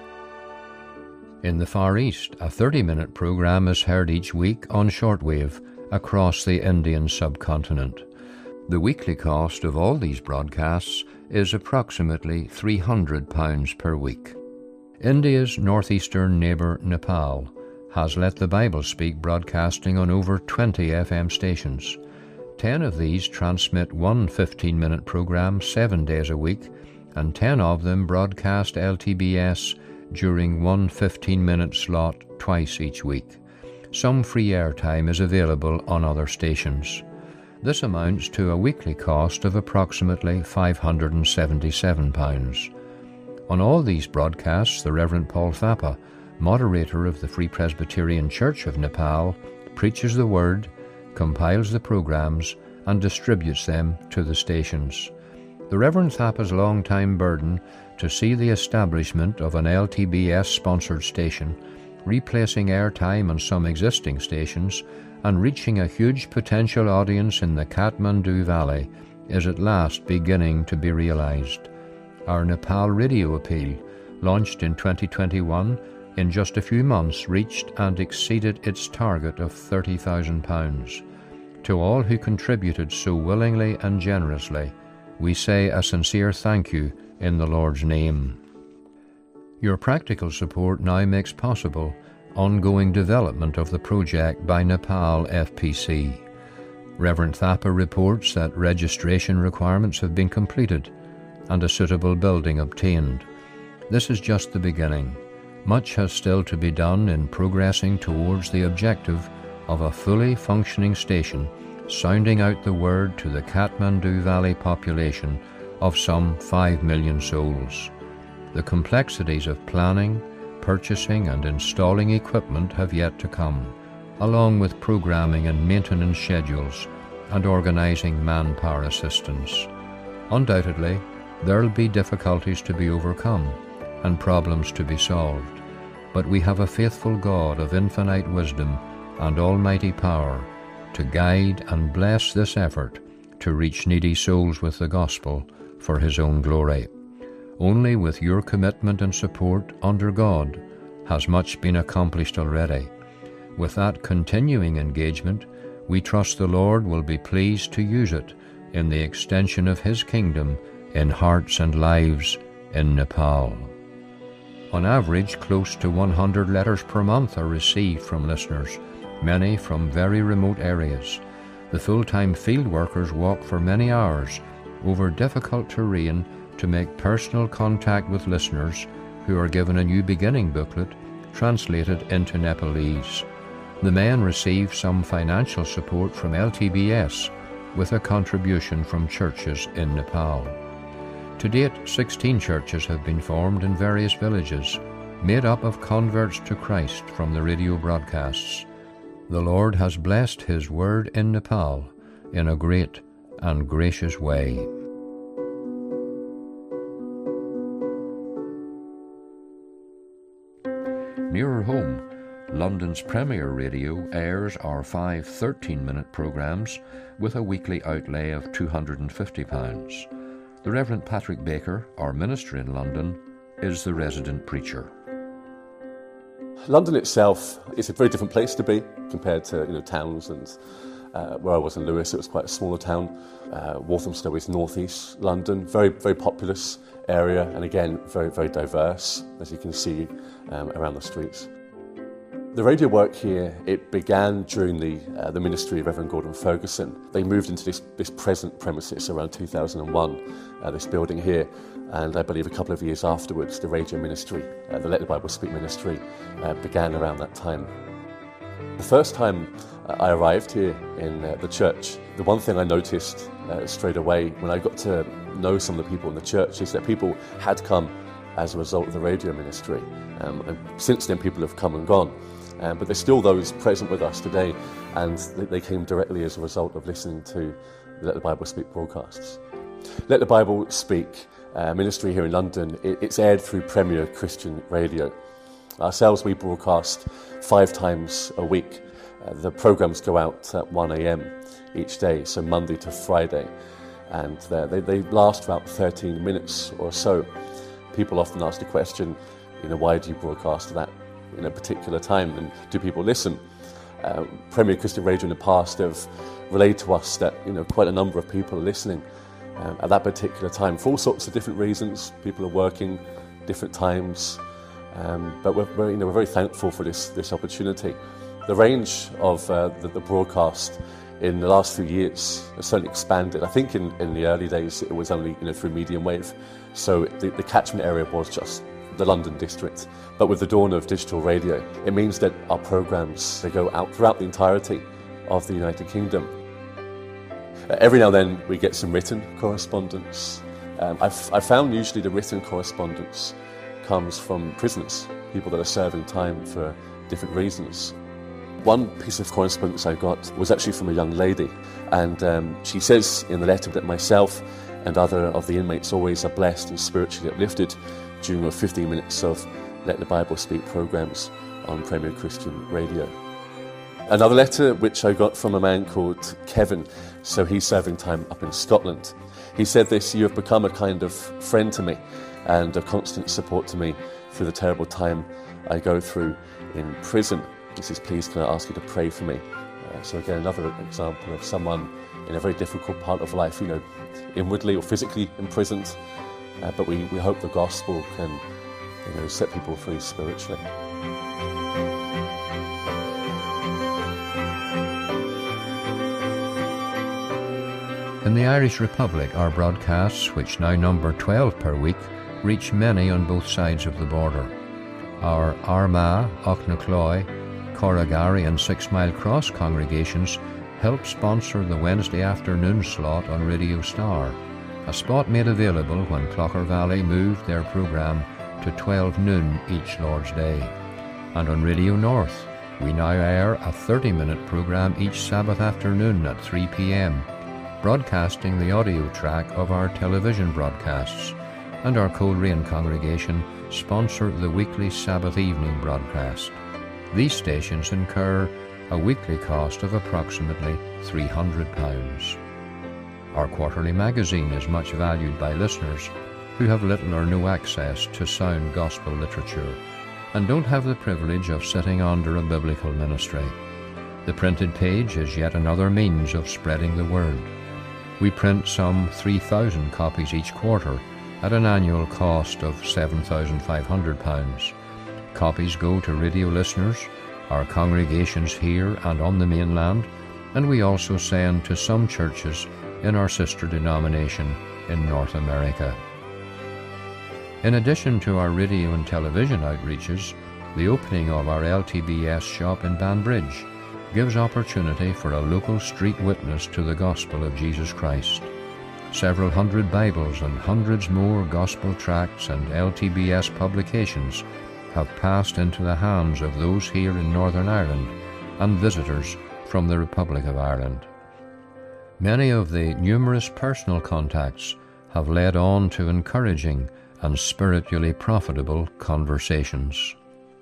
In the Far East, a thirty-minute program is heard each week on shortwave across the Indian subcontinent. The weekly cost of all these broadcasts is approximately three hundred pounds per week. India's northeastern neighbour Nepal has Let the Bible Speak broadcasting on over twenty F M stations. Ten of these transmit one fifteen-minute program seven days a week, and ten of them broadcast L T B S during one fifteen-minute slot twice each week. Some free airtime is available on other stations. This amounts to a weekly cost of approximately five hundred seventy-seven pounds. On all these broadcasts, the Reverend Paul Thapa, moderator of the Free Presbyterian Church of Nepal, preaches the Word, compiles the programs, and distributes them to the stations. The Reverend Thapa's long-time burden to see the establishment of an L T B S-sponsored station, replacing airtime on some existing stations, and reaching a huge potential audience in the Kathmandu Valley is at last beginning to be realized. Our Nepal radio appeal, launched in twenty twenty-one, in just a few months reached and exceeded its target of thirty thousand pounds. To all who contributed so willingly and generously, we say a sincere thank you in the Lord's name. Your practical support now makes possible ongoing development of the project by Nepal F P C. Reverend Thapa reports that registration requirements have been completed and a suitable building obtained. This is just the beginning. Much has still to be done in progressing towards the objective of a fully functioning station sounding out the word to the Kathmandu Valley population of some five million souls. The complexities of planning, purchasing and installing equipment have yet to come, along with programming and maintenance schedules and organising manpower assistance. Undoubtedly, there will be difficulties to be overcome and problems to be solved, but we have a faithful God of infinite wisdom and almighty power to guide and bless this effort to reach needy souls with the gospel for His own glory. Only with your commitment and support under God has much been accomplished already. With that continuing engagement, we trust the Lord will be pleased to use it in the extension of His kingdom in hearts and lives in Nepal. On average, close to one hundred letters per month are received from listeners, many from very remote areas. The full-time field workers walk for many hours over difficult terrain to make personal contact with listeners who are given a New Beginning booklet translated into Nepalese. The men receive some financial support from L T B S with a contribution from churches in Nepal. To date, sixteen churches have been formed in various villages, made up of converts to Christ from the radio broadcasts. The Lord has blessed His word in Nepal in a great and gracious way. Nearer home, London's Premier Radio airs our five thirteen-minute programmes with a weekly outlay of two hundred and fifty pounds. The Reverend Patrick Baker, our minister in London, is the resident preacher. London itself is a very different place to be compared to you know towns, and uh, where I was in Lewis, it was quite a smaller town. Uh, Walthamstow is northeast London, very very populous area, and again very very diverse, as you can see um, around the streets. The radio work here, it began during the uh, the ministry of Reverend Gordon Ferguson. They moved into this, this present premises around two thousand one, uh, this building here, and I believe a couple of years afterwards the radio ministry, uh, the Let the Bible Speak ministry, uh, began around that time. The first time uh, I arrived here in uh, the church, the one thing I noticed uh, straight away when I got to know some of the people in the church is that people had come as a result of the radio ministry. Um, and since then people have come and gone. Um, but there's still those present with us today, and they came directly as a result of listening to the Let the Bible Speak broadcasts. Let the Bible Speak uh, ministry here in London, it, it's aired through Premier Christian Radio. Ourselves, we broadcast five times a week. Uh, the programmes go out at one a.m. each day, so Monday to Friday, and they, they last about thirteen minutes or so. People often ask the question, you know, why do you broadcast that in a particular time, and do people listen? Uh, Premier Christian Radio in the past have relayed to us that you know quite a number of people are listening um, at that particular time for all sorts of different reasons. People are working different times, um, but we're very, you know, we're very thankful for this this opportunity. The range of uh, the, the broadcast in the last few years has certainly expanded. I think in, in the early days it was only you know through medium wave, so the, the catchment area was just the London district. But with the dawn of digital radio, it means that our programmes, they go out throughout the entirety of the United Kingdom. Uh, every now and then we get some written correspondence. Um, I've, I've found usually the written correspondence comes from prisoners, people that are serving time for different reasons. One piece of correspondence I got was actually from a young lady, and um, she says in the letter that myself and other of the inmates always are blessed and spiritually uplifted during our fifteen minutes of Let the Bible Speak programmes on Premier Christian Radio. Another letter which I got from a man called Kevin, so he's serving time up in Scotland. He said this: "You have become a kind of friend to me and a constant support to me through the terrible time I go through in prison. He says, please can I ask you to pray for me?" Uh, so again, another example of someone in a very difficult part of life, you know, inwardly or physically imprisoned, uh, but we, we hope the gospel can you know, set people free spiritually. In the Irish Republic, our broadcasts, which now number twelve per week, reach many on both sides of the border. Our Armagh, Auchnacoy, Corrigary and Six Mile Cross congregations help sponsor the Wednesday afternoon slot on Radio Star, a spot made available when Clocher Valley moved their programme to twelve noon each Lord's Day. And on Radio North, we now air a thirty-minute programme each Sabbath afternoon at three p m, broadcasting the audio track of our television broadcasts, and our Coleraine congregation sponsor the weekly Sabbath evening broadcast. These stations incur a weekly cost of approximately three hundred pounds. Our quarterly magazine is much valued by listeners who have little or no access to sound gospel literature and don't have the privilege of sitting under a biblical ministry. The printed page is yet another means of spreading the word. We print some three thousand copies each quarter at an annual cost of seven thousand five hundred pounds. Copies go to radio listeners, our congregations here and on the mainland, and we also send to some churches in our sister denomination in North America. In addition to our radio and television outreaches, the opening of our L T B S shop in Banbridge gives opportunity for a local street witness to the gospel of Jesus Christ. Several hundred Bibles and hundreds more gospel tracts and L T B S publications have passed into the hands of those here in Northern Ireland and visitors from the Republic of Ireland. Many of the numerous personal contacts have led on to encouraging and spiritually profitable conversations.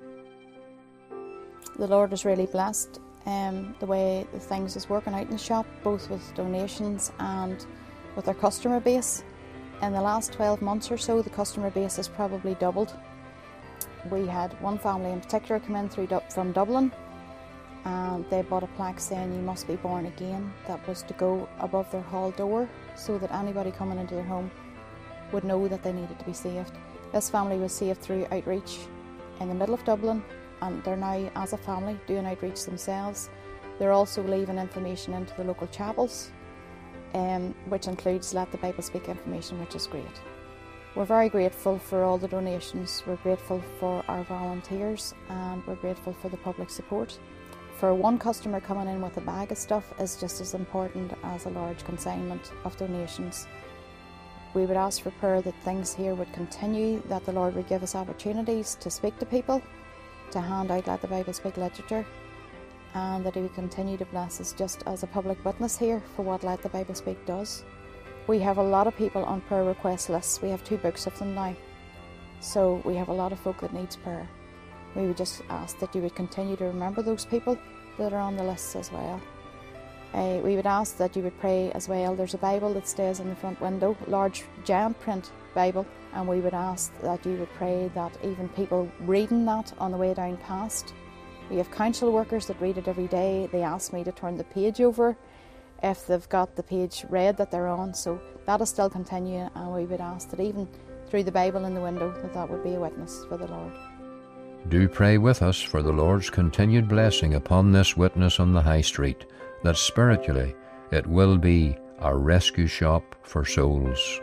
The Lord is really blessed um, the way the things is working out in the shop, both with donations and with our customer base. In the last twelve months or so, the customer base has probably doubled. We had one family in particular come in through from Dublin, and they bought a plaque saying "You must be born again." That was to go above their hall door so that anybody coming into their home would know that they needed to be saved. This family was saved through outreach in the middle of Dublin, and they're now, as a family, doing outreach themselves. They're also leaving information into the local chapels, um, which includes Let the Bible Speak information, which is great. We're very grateful for all the donations, we're grateful for our volunteers, and we're grateful for the public support. For one customer coming in with a bag of stuff is just as important as a large consignment of donations. We would ask for prayer that things here would continue, that the Lord would give us opportunities to speak to people, to hand out Let the Bible Speak literature, and that He would continue to bless us just as a public witness here for what Let the Bible Speak does. We have a lot of people on prayer request lists. We have two books of them now, so we have a lot of folk that needs prayer. We would just ask that you would continue to remember those people that are on the lists as well. Uh, we would ask that you would pray as well. There's a Bible that stays in the front window, large giant print Bible, and we would ask that you would pray that even people reading that on the way down past. We have council workers that read it every day. They ask me to turn the page over if they've got the page read that they're on, so that'll still continue, and we would ask that even through the Bible in the window that that would be a witness for the Lord. Do pray with us for the Lord's continued blessing upon this witness on the High Street, that spiritually it will be a rescue shop for souls.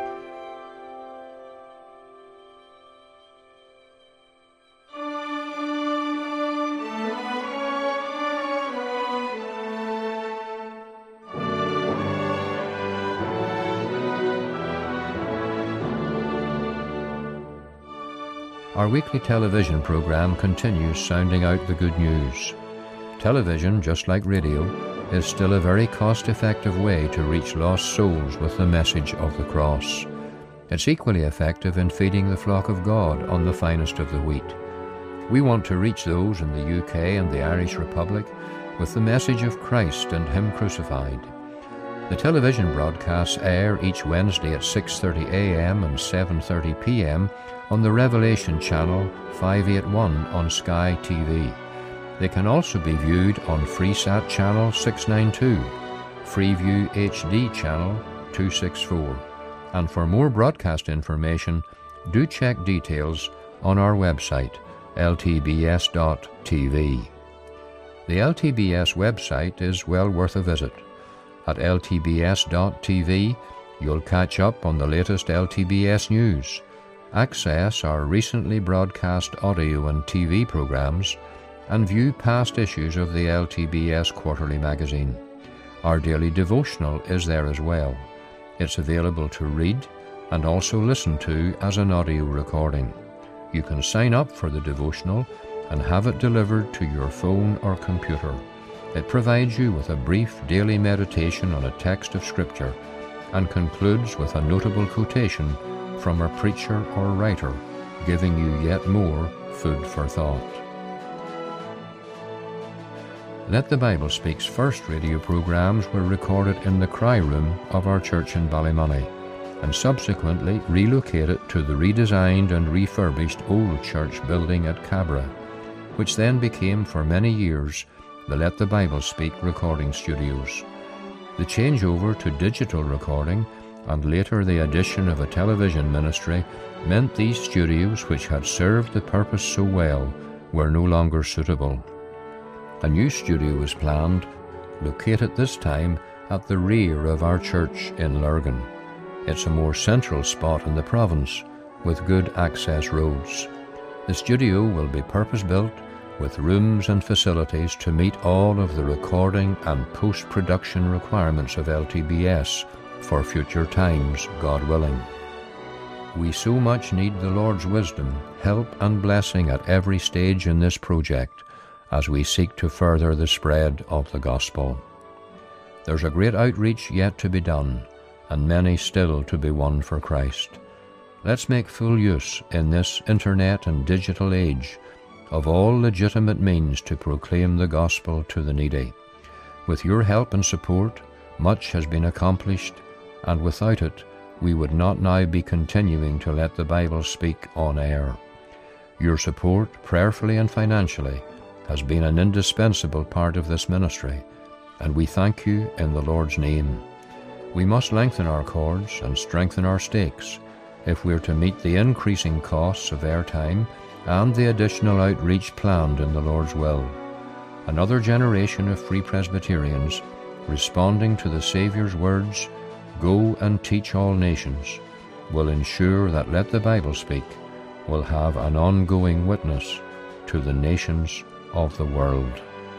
Our weekly television programme continues sounding out the good news. Television, just like radio, is still a very cost-effective way to reach lost souls with the message of the cross. It's equally effective in feeding the flock of God on the finest of the wheat. We want to reach those in the U K and the Irish Republic with the message of Christ and Him crucified. The television broadcasts air each Wednesday at six thirty a m and seven thirty p m on the Revelation Channel five eighty-one on Sky T V. They can also be viewed on Freesat Channel six ninety-two, Freeview H D Channel two sixty-four. And for more broadcast information, do check details on our website, l t b s dot t v. The L T B S website is well worth a visit. At l t b s dot t v, you'll catch up on the latest L T B S news, access our recently broadcast audio and T V programs, and view past issues of the L T B S Quarterly magazine. Our daily devotional is there as well. It's available to read and also listen to as an audio recording. You can sign up for the devotional and have it delivered to your phone or computer. It provides you with a brief daily meditation on a text of Scripture and concludes with a notable quotation from a preacher or writer, giving you yet more food for thought. Let the Bible Speak's first radio programs were recorded in the cry room of our church in Ballymoney and subsequently relocated to the redesigned and refurbished old church building at Cabra, which then became for many years the Let the Bible Speak recording studios. The changeover to digital recording and later the addition of a television ministry meant these studios, which had served the purpose so well, were no longer suitable. A new studio was planned, located this time at the rear of our church in Lurgan. It's a more central spot in the province with good access roads. The studio will be purpose-built with rooms and facilities to meet all of the recording and post-production requirements of L T B S for future times, God willing. We so much need the Lord's wisdom, help and blessing at every stage in this project as we seek to further the spread of the gospel. There's a great outreach yet to be done, and many still to be won for Christ. Let's make full use in this internet and digital age of all legitimate means to proclaim the gospel to the needy. With your help and support, much has been accomplished, and without it, we would not now be continuing to let the Bible speak on air. Your support, prayerfully and financially, has been an indispensable part of this ministry, and we thank you in the Lord's name. We must lengthen our cords and strengthen our stakes if we're to meet the increasing costs of airtime and the additional outreach planned in the Lord's will. Another generation of Free Presbyterians, responding to the Saviour's words, "Go and teach all nations," will ensure that Let the Bible Speak will have an ongoing witness to the nations of the world.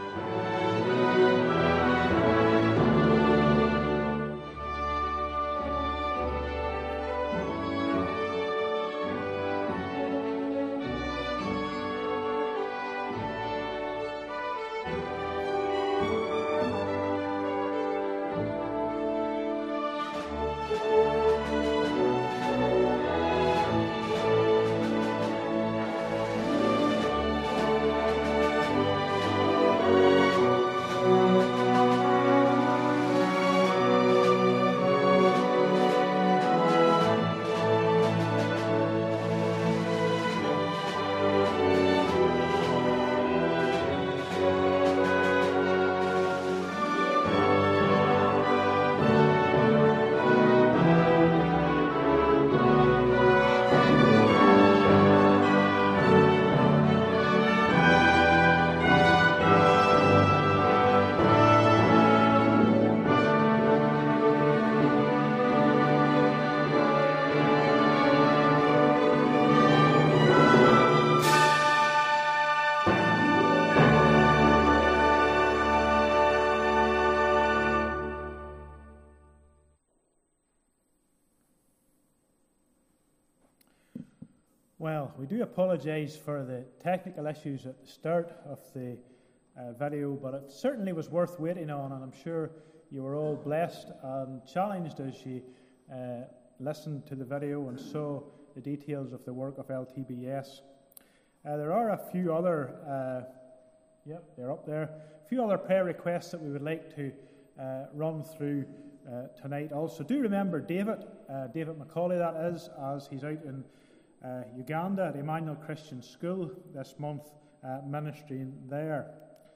Well, we do apologise for the technical issues at the start of the uh, video, but it certainly was worth waiting on, and I'm sure you were all blessed and challenged as you uh, listened to the video and saw the details of the work of L T B S. Uh, there are a few other, uh, yep, they're up there, a few other prayer requests that we would like to uh, run through uh, tonight. Also, do remember David, uh, David Macaulay that is, as he's out in Uh, Uganda at Emmanuel Christian School this month, uh, ministering there.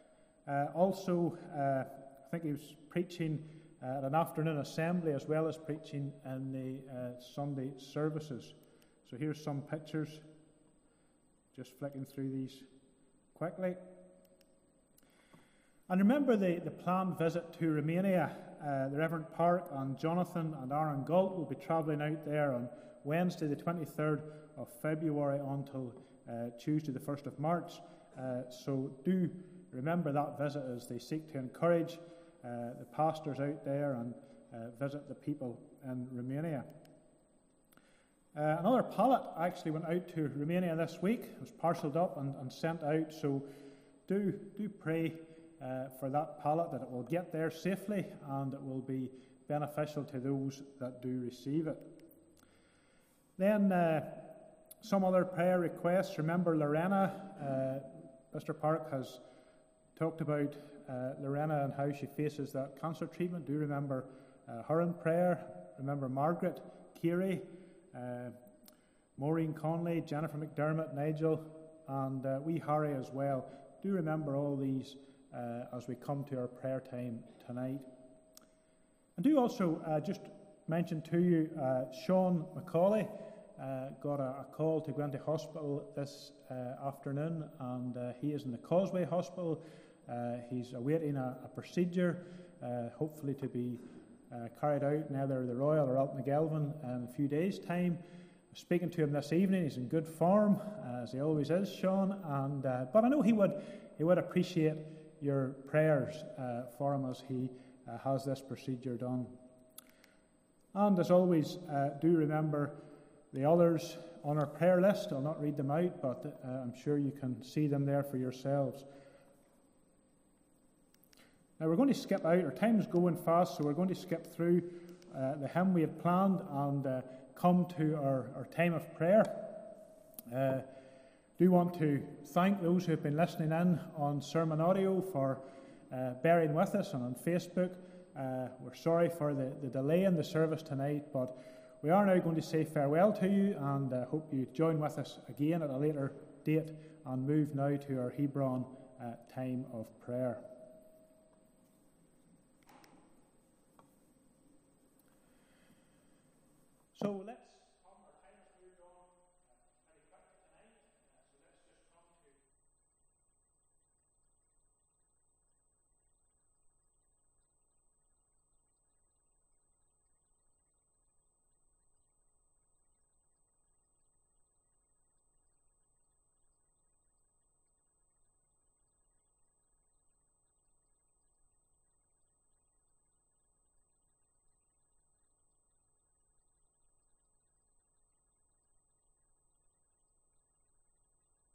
Uh, also, uh, I think he was preaching uh, at an afternoon assembly as well as preaching in the uh, Sunday services. So here's some pictures just flicking through these quickly. And remember the, the planned visit to Romania. Uh, the Reverend Park and Jonathan and Aaron Galt will be travelling out there on Wednesday the twenty-third of February until uh, Tuesday the first of March. Uh, so do remember that visit as they seek to encourage uh, the pastors out there and uh, visit the people in Romania. Uh, another pallet actually went out to Romania this week. It was parcelled up and, and sent out, so do, do pray uh, for that pallet, that it will get there safely and it will be beneficial to those that do receive it. Then uh, some other prayer requests. Remember Lorena. Uh, Mister Park has talked about uh, Lorena and how she faces that cancer treatment. Do remember uh, her in prayer. Remember Margaret, Kiri, uh, Maureen Conley, Jennifer McDermott, Nigel, and uh, wee Harry as well. Do remember all these uh, as we come to our prayer time tonight. And do also uh, just mention to you uh, Sean McCauley uh, got a, a call to go into hospital this uh, afternoon, and uh, he is in the Causeway Hospital. Uh, he's awaiting a, a procedure, uh, hopefully to be uh, carried out in either the Royal or Altnagelvin in a few days' time. Speaking to him this evening, he's in good form, uh, as he always is, Sean. And uh, but I know he would he would appreciate your prayers uh, for him as he uh, has this procedure done. And as always, uh, do remember the others on our prayer list. I'll not read them out, but uh, I'm sure you can see them there for yourselves. Now we're going to skip out. Our time's going fast, so we're going to skip through uh, the hymn we had planned and uh, come to our, our time of prayer. Uh, do want to thank those who have been listening in on sermon audio for uh, bearing with us, and on Facebook. Uh, we're sorry for the, the delay in the service tonight, but we are now going to say farewell to you, and uh, hope you join with us again at a later date and move now to our Hebron uh, time of prayer. So let's